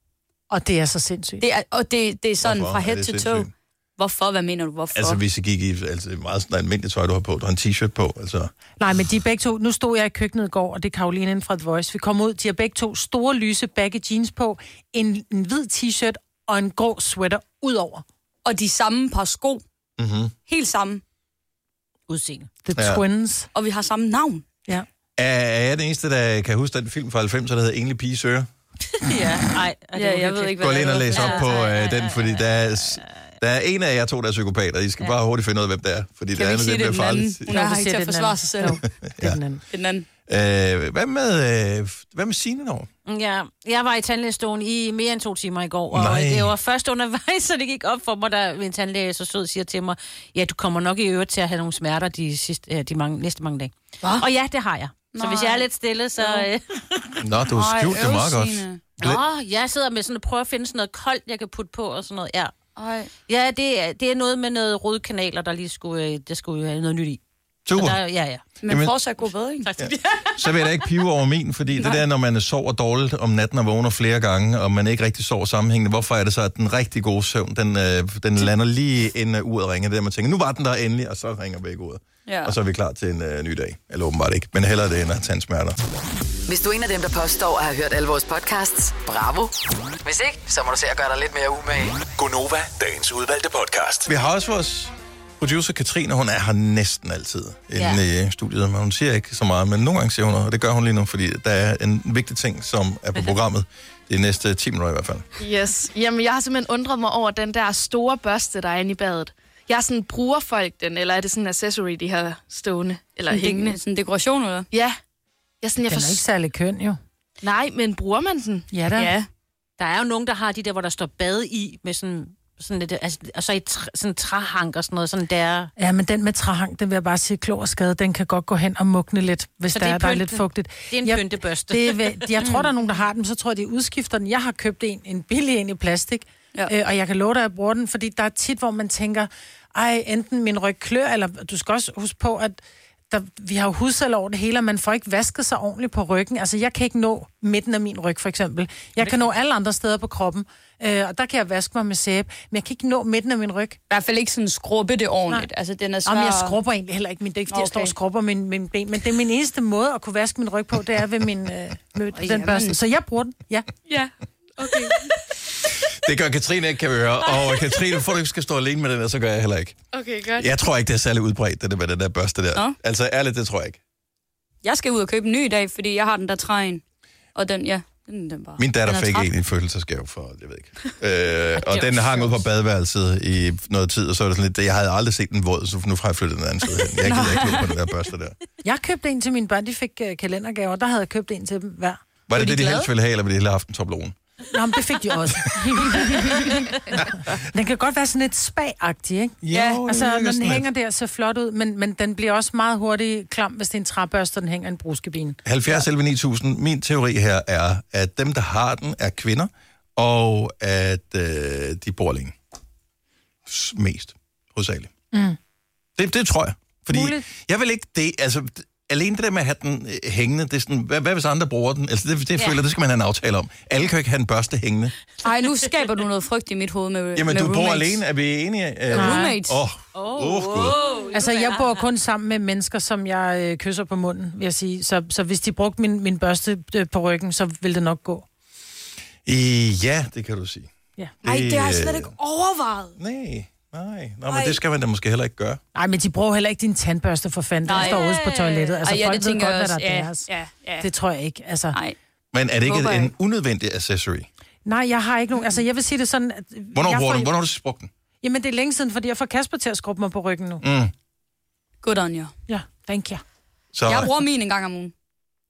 Og det er så sindssygt. Det er, og det, det er sådan Hvorfor fra er head det to sindssygt? toe. Hvorfor? Hvad mener du? Hvorfor? Altså, hvis I gik i altså, meget sådan almindeligt tøj, du har på, du har en t-shirt på, altså... Nej, men de er begge to... Nu stod jeg i køkkenet i går, og det er Karoline inden fra The Voice. Vi kom ud, de har begge to store, lyse baggy jeans på, en, en hvid t-shirt og en grå sweater udover. Og de samme par sko. Mm-hmm. Helt samme. Udseende. The Ja. Twins. Og vi har samme navn. Ja. Er, er jeg den eneste, der kan huske den film fra halvfemserne, der hedder Enlig pige søger? Ja, ej. Ja, jeg ved ikke, Gå hvad lige ind og det læs er. op på øh, den, fordi der er, der er en af jer to, der er psykopater. I skal bare hurtigt finde ud af, hvem det er, fordi Kan det vi andet, ikke det sige, det bliver er den anden? farligt. Hun er Jo, her vi ikke siger, til at det er den forsvare anden. sig selv. Jo, det er den anden. Det er den anden. Øh, hvad med, øh, hvad med Signe over? Ja, jeg var i tandlægestolen i mere end to timer i går, og Nej. det var først undervejs, så det gik op for mig, da min tandlæge så sød siger til mig, ja, du kommer nok i øvrigt til at have nogle smerter de, sidste, øh, de mange, næste mange dage. Hva? Og ja, det har jeg. Så Nej. hvis jeg er lidt stille, så... Øh, Nå, du har skjult det meget godt. Nå, jeg sidder med sådan og prøver at finde sådan noget koldt, jeg kan putte på og sådan noget. Ja, Ej. ja det, er, det er noget med noget røde kanaler, der lige skulle, øh, der skulle have noget nyt i. Super. Så der, ja, ja. Men Jamen- fortsat god bedring. Tak skal Så vil jeg da ikke pive over min, fordi det der, når man sover dårligt om natten og vågner flere gange, og man ikke rigtig sover sammenhængende, hvorfor er det så, at den rigtig gode søvn, den, øh, den lander lige inden uret ringer, det der man tænker, nu var den der endelig, og så ringer begge uret. Ja. Og så er vi klar til en øh, ny dag. Eller åbenbart ikke, men hellere det end at tage smerter. Hvis du er en af dem, der påstår at have hørt alle vores podcasts, bravo. Hvis ikke, så må du se at gøre dig lidt mere umage. Gonova, dagens udvalgte podcast. Vi har også vores producer Katrine, hun er her næsten altid inde Ja. i studiet, men hun siger ikke så meget, men nogle gange siger hun noget, og det gør hun lige nu, fordi der er en vigtig ting, som er på programmet. Det er næste ti minutter i hvert fald. Yes. Jamen, jeg har simpelthen undret mig over den der store børste, der er inde i badet. Jeg er sådan, bruger folk den, eller er det sådan en accessory, de har stående, eller Sådan hængende? en sådan en dekoration, eller? Ja. Jeg, sådan, jeg Den er for... ikke særlig køn, jo. Nej, men bruger man den? Ja da. Ja. Der er jo nogen, der har de der, hvor der står bad i, med sådan, sådan lidt, altså, og så i tr- sådan træhank og sådan noget, sådan der. Ja, men den med træhang, den vil jeg bare sige, klog og skade, den kan godt gå hen og mugne lidt, hvis Så der det er, er der er pynten. lidt fugtigt. Det er en jeg, pyntebørste. Det er, ved- jeg tror, der er nogen, der har den, så tror jeg, de udskifter den. Jeg har købt en, en billig en i plastik, Ja. øh, og jeg kan love dig, at jeg bruger den, fordi der er tit, hvor man tænker, ej, enten min ryg klør, eller du skal også huske på, at der, vi har jo hudceller over det hele, og man får ikke vasket sig ordentligt på ryggen. Altså, jeg kan ikke nå midten af min ryg, for eksempel. Jeg kan nå alle andre steder på kroppen, Øh, og der kan jeg vaske mig med sæbe, men jeg kan ikke nå midten af min ryg. I hvert fald ikke sådan skrubbe det ordentligt. Nej. Altså, den er svær... Jamen, jeg skrubber egentlig heller ikke min dæk, fordi okay. jeg står og skrubber min, min ben. Men det er min eneste måde at kunne vaske min ryg på, det er ved min øh, med den jamen. børste. Så jeg bruger den, ja. Ja, okay. Det gør Katrine ikke, kan vi høre. Og Katrine, for du ikke skal stå alene med den der, så gør jeg heller ikke. Okay, godt. Jeg tror ikke, det er særlig udbredt, det der med den der børste der. Nå. Altså ærligt, det tror jeg ikke. Jeg skal ud og købe en ny i dag, fordi jeg har den der træen. Og den, ja, den, den bare... Min datter fik en i fødselsdagsgave for, jeg ved ikke. Øh, og den hang ud på badeværelset i noget tid, og så var det sådan lidt, jeg havde aldrig set den våd, så nu har jeg flyttet den anden sted hen. Jeg gider ikke på den der børste der. Jeg købte en til mine børn, de fik uh, kalendergaver, der havde jeg købt en til dem hver. Var det det, de helst ville have, eller ville de hellere have haft en Toblerone? Nå, men det fik de også. Den kan godt være sådan lidt spag-agtig, ikke? Ja, altså, når den hænger der, ser flot ud, men, men den bliver også meget hurtigt klam, hvis det er en træbørste, og den hænger i en bruskabine. halvfjerds elleve ni tusind. Min teori her er, at dem, der har den, er kvinder, og at øh, de bor alene. Mest, hovedsageligt. Mm. Det, det tror jeg. Fordi Muligt. jeg vil ikke det, altså... Alene det der med at have den øh, hængende, det er sådan, hvad, hvad hvis andre bruger den? Altså det, det ja. føler, det skal man have en aftale om. Alle kan ikke have en børste hængende. Ej, nu skaber du noget frygt i mit hoved med Jamen, med du roommates. bor alene, er vi enige? Uh, roommates? Åh, oh. oh, oh, oh, altså, jeg bor kun sammen med mennesker, som jeg øh, kysser på munden, vil jeg sige. Så, så hvis de brugte min, min børste øh, på ryggen, så ville det nok gå. I, ja, det kan du sige. Ja. Nej, det har jeg slet ikke overvejet. Nej. Nej, Nå, men det skal man da måske heller ikke gøre. Nej, men de bruger heller ikke din tandbørste for fanden. Den står ude på toilettet. Altså, Ej, ja, folk ved godt, hvad der ja, er deres. Ja, ja. Det tror jeg ikke. Altså. Nej. Men er det ikke en ikke. unødvendig accessory? Nej, jeg har ikke nogen. Altså, jeg vil sige det sådan... At Hvornår bruger får... du Hvornår har du brugt den? Jamen, det er længe siden, fordi jeg får Kasper til at skrubbe mig på ryggen nu. Mm. Good on you. Ja, thank you. Så... Jeg bruger min en gang om ugen.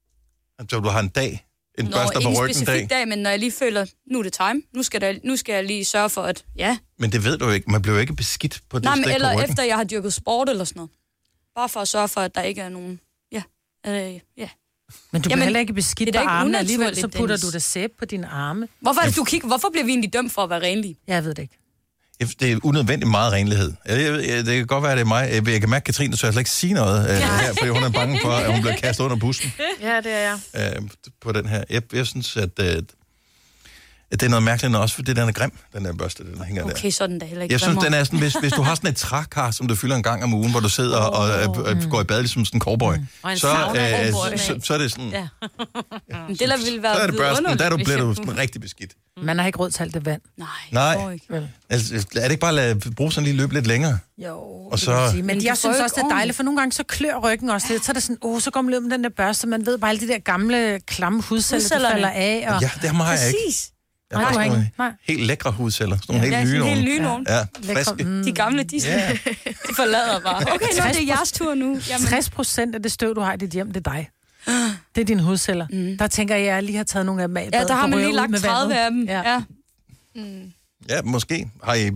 Så du har en dag? En Nå, børster på ryggen specifik dag? dag, men når jeg lige føler, nu er det time, nu skal, der, nu skal jeg lige sørge for, at ja. Men det ved du ikke. Man bliver jo ikke beskidt på det Nej, stik men eller på ryggen. efter jeg har dyrket sport eller sådan noget. Bare for at sørge for, at der ikke er nogen... Ja, øh, ja. Men du Jamen, bliver heller ikke beskidt på armene, alligevel så putter Dennis. du det sæbe på dine arme. Hvorfor, er det, du kigger, hvorfor bliver vi egentlig dømt for at være renlige? Jeg ved det ikke. Det er unødvendigt meget renlighed. Jeg, jeg, jeg, det kan godt være, det er mig. Jeg, jeg kan mærke, at Katrine, så jeg slet ikke sige noget øh, her, fordi hun er bange for, at hun bliver kastet under bussen. Ja, det er jeg. Øh, på den her. Jeg, jeg synes, at, øh, at det er noget mærkeligt, også fordi den er grim, den der børste, den hænger der. Okay, så er den da heller ikke Jeg synes, grimmere. den er sådan, hvis, hvis du har sådan et trækar, som du fylder en gang om ugen, hvor du sidder oh, og, og, og mm. går i bad ligesom sådan en cowboy, mm. så, øh, så, så, så er det sådan... Ja. Ja. Men det der ville være så er det børsten, der du, bliver du jeg... sådan rigtig beskidt. Man har ikke råd til alt det vand. Nej, Nej. Altså, er det ikke bare at lade bruge sådan lige løbe lidt længere? Jo, og så... sige. Men jeg synes også, det er dejligt, for nogle gange så klør ryggen også lidt. Så er det sådan, åh, så går man løb med den der børste, man ved bare alle de der gamle, klamme hudceller, der falder af. Og... Ja, det har jeg ikke. Præcis. Jeg har Nej, nogle Nej. helt lækre hudceller. Sådan nogle ja, helt nye nogle. Helt nye nogen. Ja, friske. Mm. De gamle, de, yeah. de forlader bare. Okay, nu er det jeres tur nu. Jamen. tres procent af det støv, du har i dit hjem, det er dig. Det er dine hudceller. Mm. Der tænker jeg, at jeg lige har taget nogle af dem af. Ja, der har man lige lagt tredive af dem. Ja. Ja. Mm. Ja, måske har I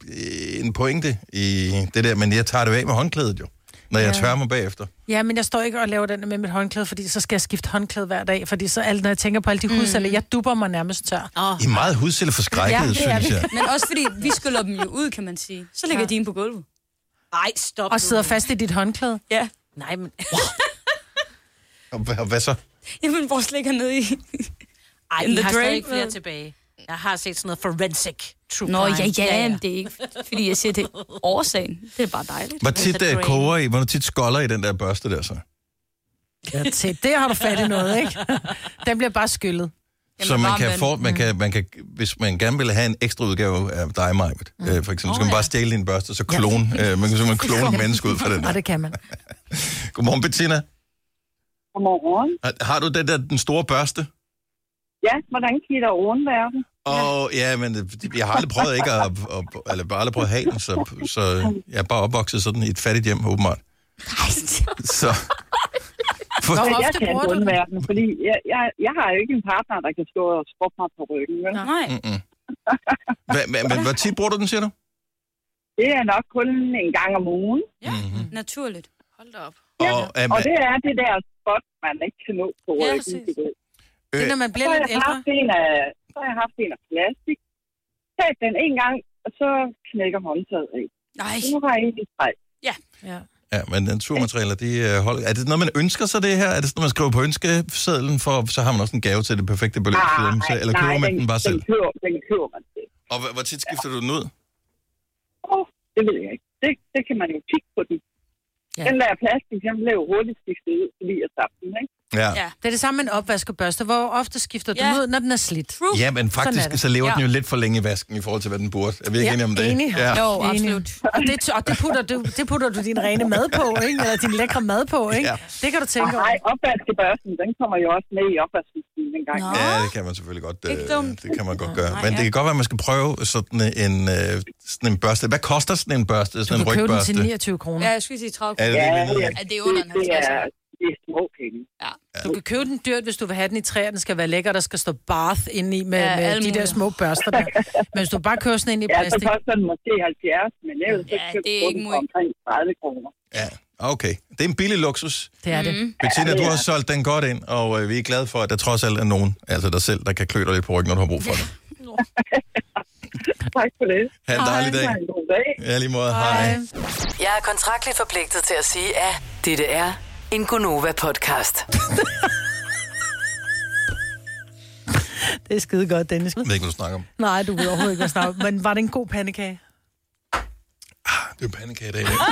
en pointe i det der, men jeg tager det af med håndklædet jo, når jeg ja. tørrer mig bagefter. Ja, men jeg står ikke og laver den med mit håndklæde, fordi så skal jeg skifte håndklæde hver dag, fordi så alt, når jeg tænker på alle de mm. hudceller, jeg dupper mig nærmest tør. Oh. I er meget hudcelleforskrækket, ja, synes jeg. Men også fordi, vi skyller dem jo ud, kan man sige. Så ligger ja. dine på gulvet. Ej, stop. Og sidder fast i dit håndklæde. Ja. Nej, men... og, hvad, og hvad så? Jamen, vores ligger nede i... Ej, I har stadig ikke flere tilbage. Jeg har set sådan noget forensic true Nå, crime. ja, ja, ja, det er ikke, fordi jeg siger, det er årsagen. Det er bare dejligt. Hvor tit uh, koger I? Hvor tit skolder I den der børste der så? Ja, til det har du fat i noget, ikke? Den bliver bare skyllet. Jamen, så man kan, få, man, kan, man kan, hvis man gerne vil have en ekstra udgave af dig, Majbet, mm. øh, for eksempel, oh, så kan man bare stjæle din børste, så klone, ja. øh, man kan simpelthen klone et menneske ud fra den. Ja, det kan man. Godmorgen, Bettina. Godmorgen. Har, har du den der, den store børste? Ja, hvordan kan I da undvære den? Og ja, men jeg har aldrig prøvet ikke at, at, eller bare aldrig prøvet at have den, så, så jeg er bare opvokset sådan i et fattigt hjem, åbenbart. Så... For... Nå, jeg kan ikke undvære den, fordi jeg, jeg, jeg har jo ikke en partner, der kan stå og skubbe mig på ryggen. Vel? Nej. Men, men, men hvor tit bruger du den, siger du? Det er nok kun en gang om ugen. Ja, mm-hmm. naturligt. Hold da op. Ja. Og, um, og det er det der spot, man ikke kan nå på ryggen. Ja, det er, når man bliver lidt ældre. Af, så har jeg haft en af plastik. Tag den en gang, og så knækker håndtaget af. Nej. Så nu har jeg en i træ. Ja. Ja. Ja, men naturmaterialer, de holder... Er det noget, man ønsker sig det her? Er det sådan, når man skriver på ønskesedlen, for så har man også en gave til det perfekte beløb? Ah, eller køber man den, den bare selv? Den køber, den køber man selv. Og hvor, hvor tit skifter du den ud? Åh, oh, det ved jeg ikke. Det, det kan man jo kigge på den. Ja. Den der plastik, den blev hurtigt skiftet ud, fordi jeg tabte den, ikke? Ja. ja. Det er det samme med en opvaskebørste. Hvor ofte skifter du Ja. den ud, når den er slidt? Ja, men faktisk så lever ja. den jo lidt for længe i vasken i forhold til, hvad den burde. Er vi ikke Ja, enige om det? enig. Ja. Jo, absolut. Og det, og det, putter du, det putter du din rene mad på, ikke? Eller din lækre mad på, ikke? Ja. Det kan du tænke over. Nej, opvaskebørsten, den kommer jo også med i opvaskemaskinen en gang. Ja, det kan man selvfølgelig godt. Ikke Øh, dumt. det kan man godt gøre. Nej, Men ja. det kan godt være, at man skal prøve sådan en, øh, sådan en børste. Hvad koster sådan en børste? Du Sådan en kan købe den rygbørste? til niogtyve kroner. Ja, jeg skulle sige tredive Er det kroner. det, vi ved? Ja, det er under en halvtreds. Det er, det er små penge. Ja. Du kan købe den dyrt, hvis du vil have den i træer. Den skal være lækker, der skal stå bath inde i med, Ja, ja, med alle de der mulige. små børster der. Men hvis du bare køber sådan en i Ja, så plastik... koster den måske halvfjerds, men jeg vil så Ja, købe det er den ikke for omkring tredive kroner. Ja, okay. Det er en billig luksus. Det er det. Mm. Bettina, Ja, det du er. har solgt den godt ind, og øh, vi er glade for, at der trods alt er nogen, altså dig selv, der kan klø dig lidt på ryggen, når du har brug for det. Tak for det. Ha' en dejlig dag. Ha' en god dag. Ja, lige måde. Hej. Jeg er kontraktligt forpligtet til at sige, at dette er en Gonova-podcast. Det er skide godt, Dennis. Jeg ved ikke, hvad du snakker om. Nej, du ved overhovedet ikke, hvad jeg snakker om. Men var det en god pandekage? Det er jo pandekage i dag. ikke?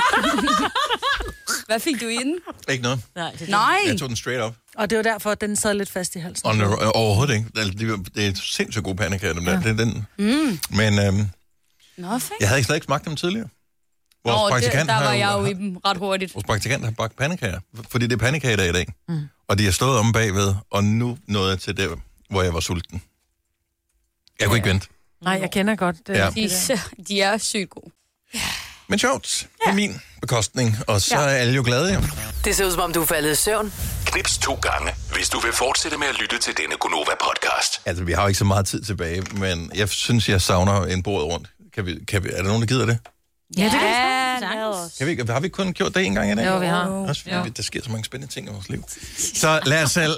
Hvad fik du i den? Ikke noget. Nej, det Nej. Jeg tog den straight up. Og det var derfor, at den sad lidt fast i halsen. Og no, overhovedet ikke. Altså, Det er, det er sindssygt god pandekage, dem der. Det er den. Mm. Men øhm, Nå, fedt. jeg havde slet ikke smagt dem tidligere. Vores Nå, det, praktikant der var har, jeg jo i dem ret hurtigt. Vores praktikant har bagt pandekager, fordi det er pandekager i dag. Mm. Og de har stået om bagved, og nu nåede jeg til det, hvor jeg var sulten. Jeg kunne ikke vente. Nej, jeg kender godt det. Ja. De, de er sygt gode. Men sjovt, på min bekostning, og så er alle jo glade, jo. Det ser ud, som om du er faldet i søvn. Knips to gange, hvis du vil fortsætte med at lytte til denne Gonova-podcast. Altså, vi har jo ikke så meget tid tilbage, men jeg synes, jeg savner en bord rundt. Kan vi, kan vi, er der nogen, der gider det? Ja, det kan Ja, jeg lad os. Kan vi, har vi kun gjort det en gang i dag? Jo, vi har. Også, Jo. fordi Der sker så mange spændende ting i vores liv. Så lad os selv...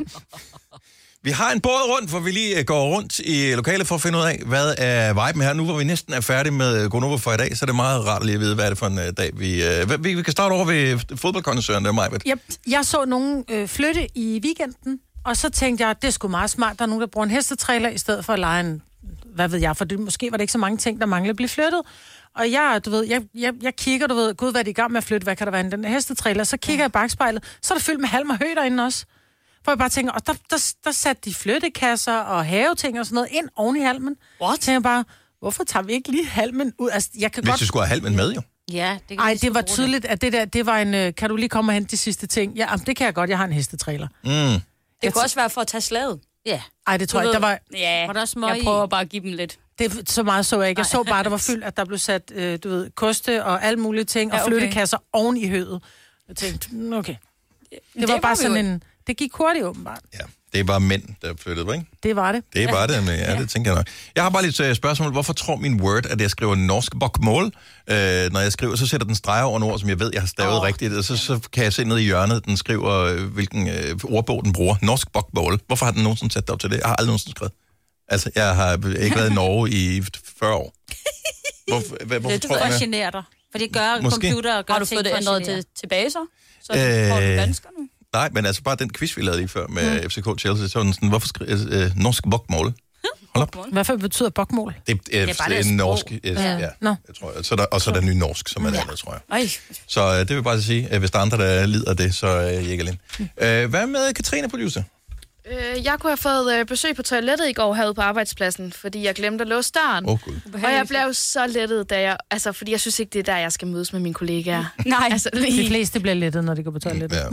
Vi har en båd rundt, hvor vi lige går rundt i lokalet for at finde ud af, hvad er viben her. Nu hvor vi næsten er færdige med Gonova for i dag, så er det meget rart lige at vide, hvad er det for en uh, dag, vi... Uh, vi, vi kan starte over ved fodboldkondensøren, der er mig. Yep. Jeg så nogen øh, flytte i weekenden, og så tænkte jeg, det er sgu meget smart, der er nogen, der bruger en hestetræler i stedet for at lege en... Hvad ved jeg, for det, måske var det ikke så mange ting, der manglede at blive flyttet. Og jeg, du ved, jeg, jeg, jeg kigger, du ved, gud, hvad er de i gang med at flytte, hvad kan der være i den her hestetræler? Så kigger jeg i bagspejlet, så er det fyldt med halm og hø derinde også. For jeg bare tænker, og der, der, der satte de flyttekasser og haveting og sådan noget ind oven i halmen. What? Så tænker jeg bare, hvorfor tager vi ikke lige halmen ud? Altså, jeg kan Hvis godt... du skulle have halmen med, jo. Ja, det kan Ej, vi det så var bruge tydeligt, at det der, det var en, øh, kan du lige komme og hente de sidste ting? Ja, jamen, det kan jeg godt, jeg har en hestetræler. Mm. Det kunne også være for at tage slaget. Ja. Ej, det tror Du jeg ikke, der ved- var... Ja, Var der også små jeg i? prøver bare at give dem lidt. Det, så meget så jeg ikke. Jeg så bare, der var fyldt, at der blev sat, øh, du ved, koste og alle mulige ting, og Ja, okay. flyttekasser oven i høet. Jeg tænkte, mm, okay. Det var det bare var vi sådan jo en... Det gik hurtigt, åbenbart. Det er bare mænd, der flyttede, ikke? Det var det. Det er bare det, men ja, det tænker jeg nok. Jeg har bare lidt uh, spørgsmål. Hvorfor tror min Word, at jeg skriver norsk bokmål? Uh, når jeg skriver, så sætter den streger over en ord, som jeg ved, jeg har stavet oh. rigtigt. Og så, så kan jeg se ned i hjørnet, den skriver, uh, hvilken uh, ordbog den bruger. Norsk bokmål. Hvorfor har den nogensinde sat op til det? Jeg har aldrig nogensinde skrevet. Altså, jeg har ikke været i Norge i fyrre år. Hvorfor, hvad, hvorfor Det tror er jeg? for at genere dig. For det gør Måske. computer og gør Har du ting fået det for at ændret genere. til, tilbage så? Så Øh, får du danskerne? Nej, men altså bare den quiz, vi lavede lige før med mm. F C K Chelsea, så var den sådan, hvorfor skriver jeg uh, norsk bokmål? Hold op. Hvad betyder bokmål? Det, det, er, Det er bare det er deres en sprog. norsk, yes, ja. ja, Nå. jeg tror, jeg. Så der, og så er der ny norsk, som er det andet, tror jeg. Ej. Så øh, det vil jeg bare sige, at hvis der er andre, der lider af det, så er jeg ikke alene. Øh, hvad med Katrine, producer? Øh, jeg kunne have fået øh, besøg på toilettet i går herude på arbejdspladsen, fordi jeg glemte at låse døren. Åh, oh, Gud. Og jeg blev så lettet, da jeg... Altså, fordi jeg synes ikke, det er der, jeg skal mødes med mine kollegaer. Nej, Altså, De lige... fleste bliver lettet, når de går på toilettet. Ja,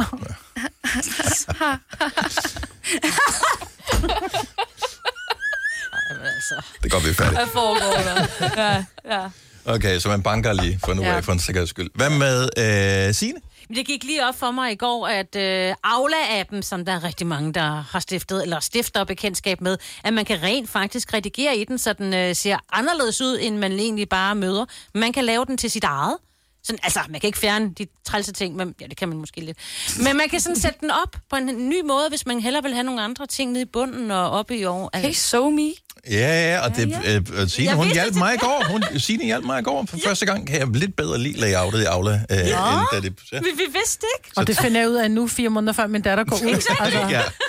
ja. Altså. Det går vi er færdige. Hvad foregår der? Ja, ja. Okay, så man banker lige for nu af, Ja. for en sikkerheds skyld. Hvad med øh, Signe? Men det gik lige op for mig i går, at øh, Aula-appen, som der er rigtig mange, der har stiftet, eller stifter bekendtskab med, at man kan rent faktisk redigere i den, så den øh, ser anderledes ud, end man egentlig bare møder. Man kan lave den til sit eget. Sådan, altså, man kan ikke fjerne de trælse ting, men ja, det kan man måske lidt. Men man kan sådan sætte den op på en ny måde, hvis man hellere vil have nogle andre ting nede i bunden og oppe i år. Hey, so me. Ja, ja, og det, Ja, øh, øh, Signe, Jeg hun vidste hjalp det. mig i går. Hun, Signe hjalp mig i går. For første gang kan jeg lidt bedre lide layoutet i Aula, øh, end da det... Ja. Vi, vi vidste ikke. Og det finder jeg ud af nu, fire måneder før min datter går ud. Altså, Ja.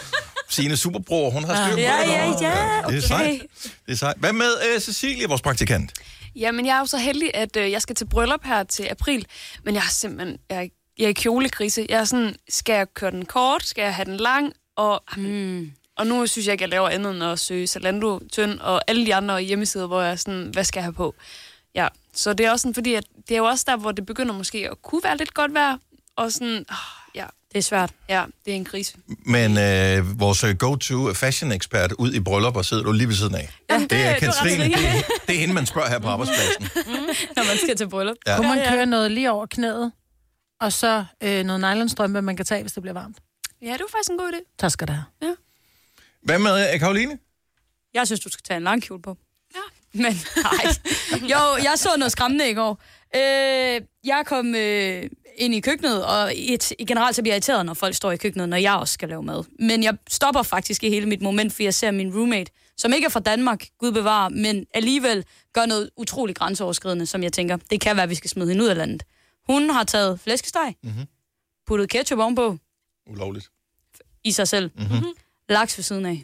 Signe Superbror, hun har styr på Ja, det. ja, ja, okay. Det er sejt. Det er sejt. Hvad med uh, Cecilie, vores praktikant? Jamen, jeg er jo så heldig, at øh, jeg skal til bryllup her til april, men jeg har simpelthen, jeg, er- jeg er i kjolekrise. Jeg er sådan, skal jeg køre den kort? Skal jeg have den lang? Og, mm. og nu synes jeg ikke, jeg laver andet end at søge Zalando, Tynd og alle de andre hjemmesider, hvor jeg er sådan, hvad skal jeg have på? Ja, så det er også sådan, fordi at det er jo også der, hvor det begynder måske at kunne være lidt godt vejr, og sådan, oh, ja. Det er svært. Ja, det er en krise. Men øh, vores go-to fashion-ekspert ud i bryllup, og sidder du lige ved siden af. Ja, det er det- du er Katrine. ret Det, er- det er hende, man spørger her på arbejdspladsen. Når man skal til bryllup. Ja. Kunne man køre noget lige over knæet, og så øh, noget nylonstrømpe, man kan tage, hvis det bliver varmt? Ja, det var faktisk en god idé. Tak skal du have. Ja. Hvad med øh, Karoline? Jeg synes, du skal tage en lang kjole på. Ja. Men nej. Jo, jeg så noget skræmmende i går. Øh, jeg kom øh, ind i køkkenet, og et, generelt så bliver jeg irriteret, når folk står i køkkenet, når jeg også skal lave mad. Men jeg stopper faktisk i hele mit moment, for jeg ser min roommate, som ikke er fra Danmark, Gud bevare, men alligevel gør noget utrolig grænseoverskridende, som jeg tænker, det kan være, at vi skal smide hende ud af landet. Hun har taget flæskesteg, mm-hmm. puttet ketchup ovenpå, Ulovligt. i sig selv. Mm-hmm. Laks ved siden af.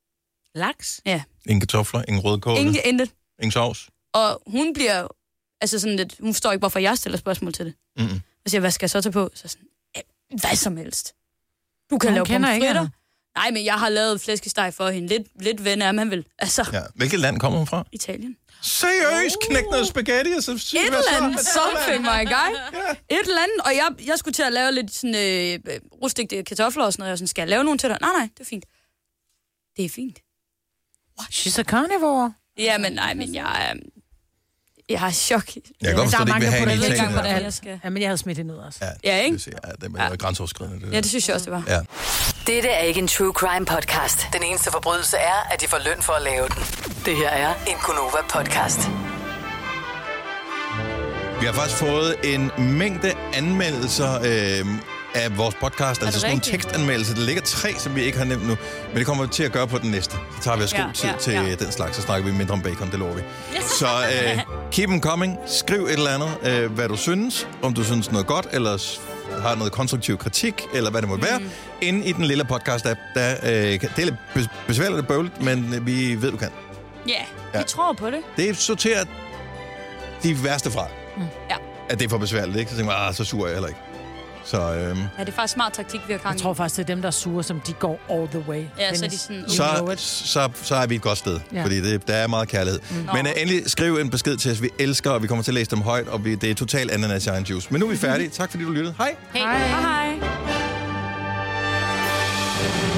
Laks? Ja. Ingen kartofler, ingen rødkål, Ingen, intet. ingen sovs. Og hun bliver, altså sådan lidt, hun forstår ikke, hvorfor jeg stiller spørgsmål til det. Mm-hmm. Og siger, hvad skal jeg så tage på? Så sådan, "Eh, hvad som helst. Du kan Hun lave kender ikke pomfritter. hende. Nej, men jeg har lavet flæskesteg for hende. Lidt, lidt ven er man vel. Altså, Ja. Hvilket land kommer hun fra? Italien. Seriøst? Knæk noget spaghetti, og så Et eller andet, something, my guy. Et eller andet, og jeg, jeg skulle til at lave lidt sådan øh, rustigte kartofler og sådan noget. Jeg var sådan, skal jeg lave nogen til dig? Nej, nej, det er fint. Det er fint. She's a carnivore. Ja, men nej, men jeg er... Jeg har chok. Jeg kan godt forstå, at det ikke vil have en i Italien. hvordan Ja, jeg skal. Ja, men jeg havde smidt hende ud også. Ja, ikke? det, ja, det er ja. grænseoverskridende. Det Ja, det synes jeg også, det var. Ja. Dette er ikke en true crime podcast. Den eneste forbrydelse er, at de får løn for at lave den. Det her er en Gunova podcast. Vi har faktisk fået en mængde anmeldelser øh, af vores podcast. Altså sådan nogle tekstanmeldelser. Der ligger tre, som vi ikke har nævnt nu. Men det kommer vi til at gøre på den næste. Så tager vi os Ja, god tid ja, til ja. den slags. Så snakker vi mindre om bacon, det lover vi. Så øh, keep them coming. Skriv et eller andet, øh, hvad du synes. Om du synes noget godt, eller s- har noget konstruktiv kritik, eller hvad det må mm. være. Inde i den lille podcast-app. Der, øh, kan- det er lidt bes- besværligt og bøvlet, men øh, vi ved, du kan. Ja, Ja. vi tror på det. Det sorterer de værste fra. Mm. Ja. At det er for besværligt, ikke? Så tænker man, ah, så sur er jeg heller ikke. Så, øhm, Ja, det er faktisk smart taktik, vi har gang i. Jeg tror faktisk, det er dem, der er sure, som de går all the way. Ja, så er de Dennis. sådan... så, så, så er vi et godt sted, Ja. ja. fordi det, der er meget kærlighed. Mm. Men uh, endelig skriv en besked til os, vi elsker, og vi kommer til at læse dem højt, og vi, det er totalt ananas i egen juice. Men nu er vi færdige. Tak fordi du lyttede. Hej. Hej. Hej. Hej.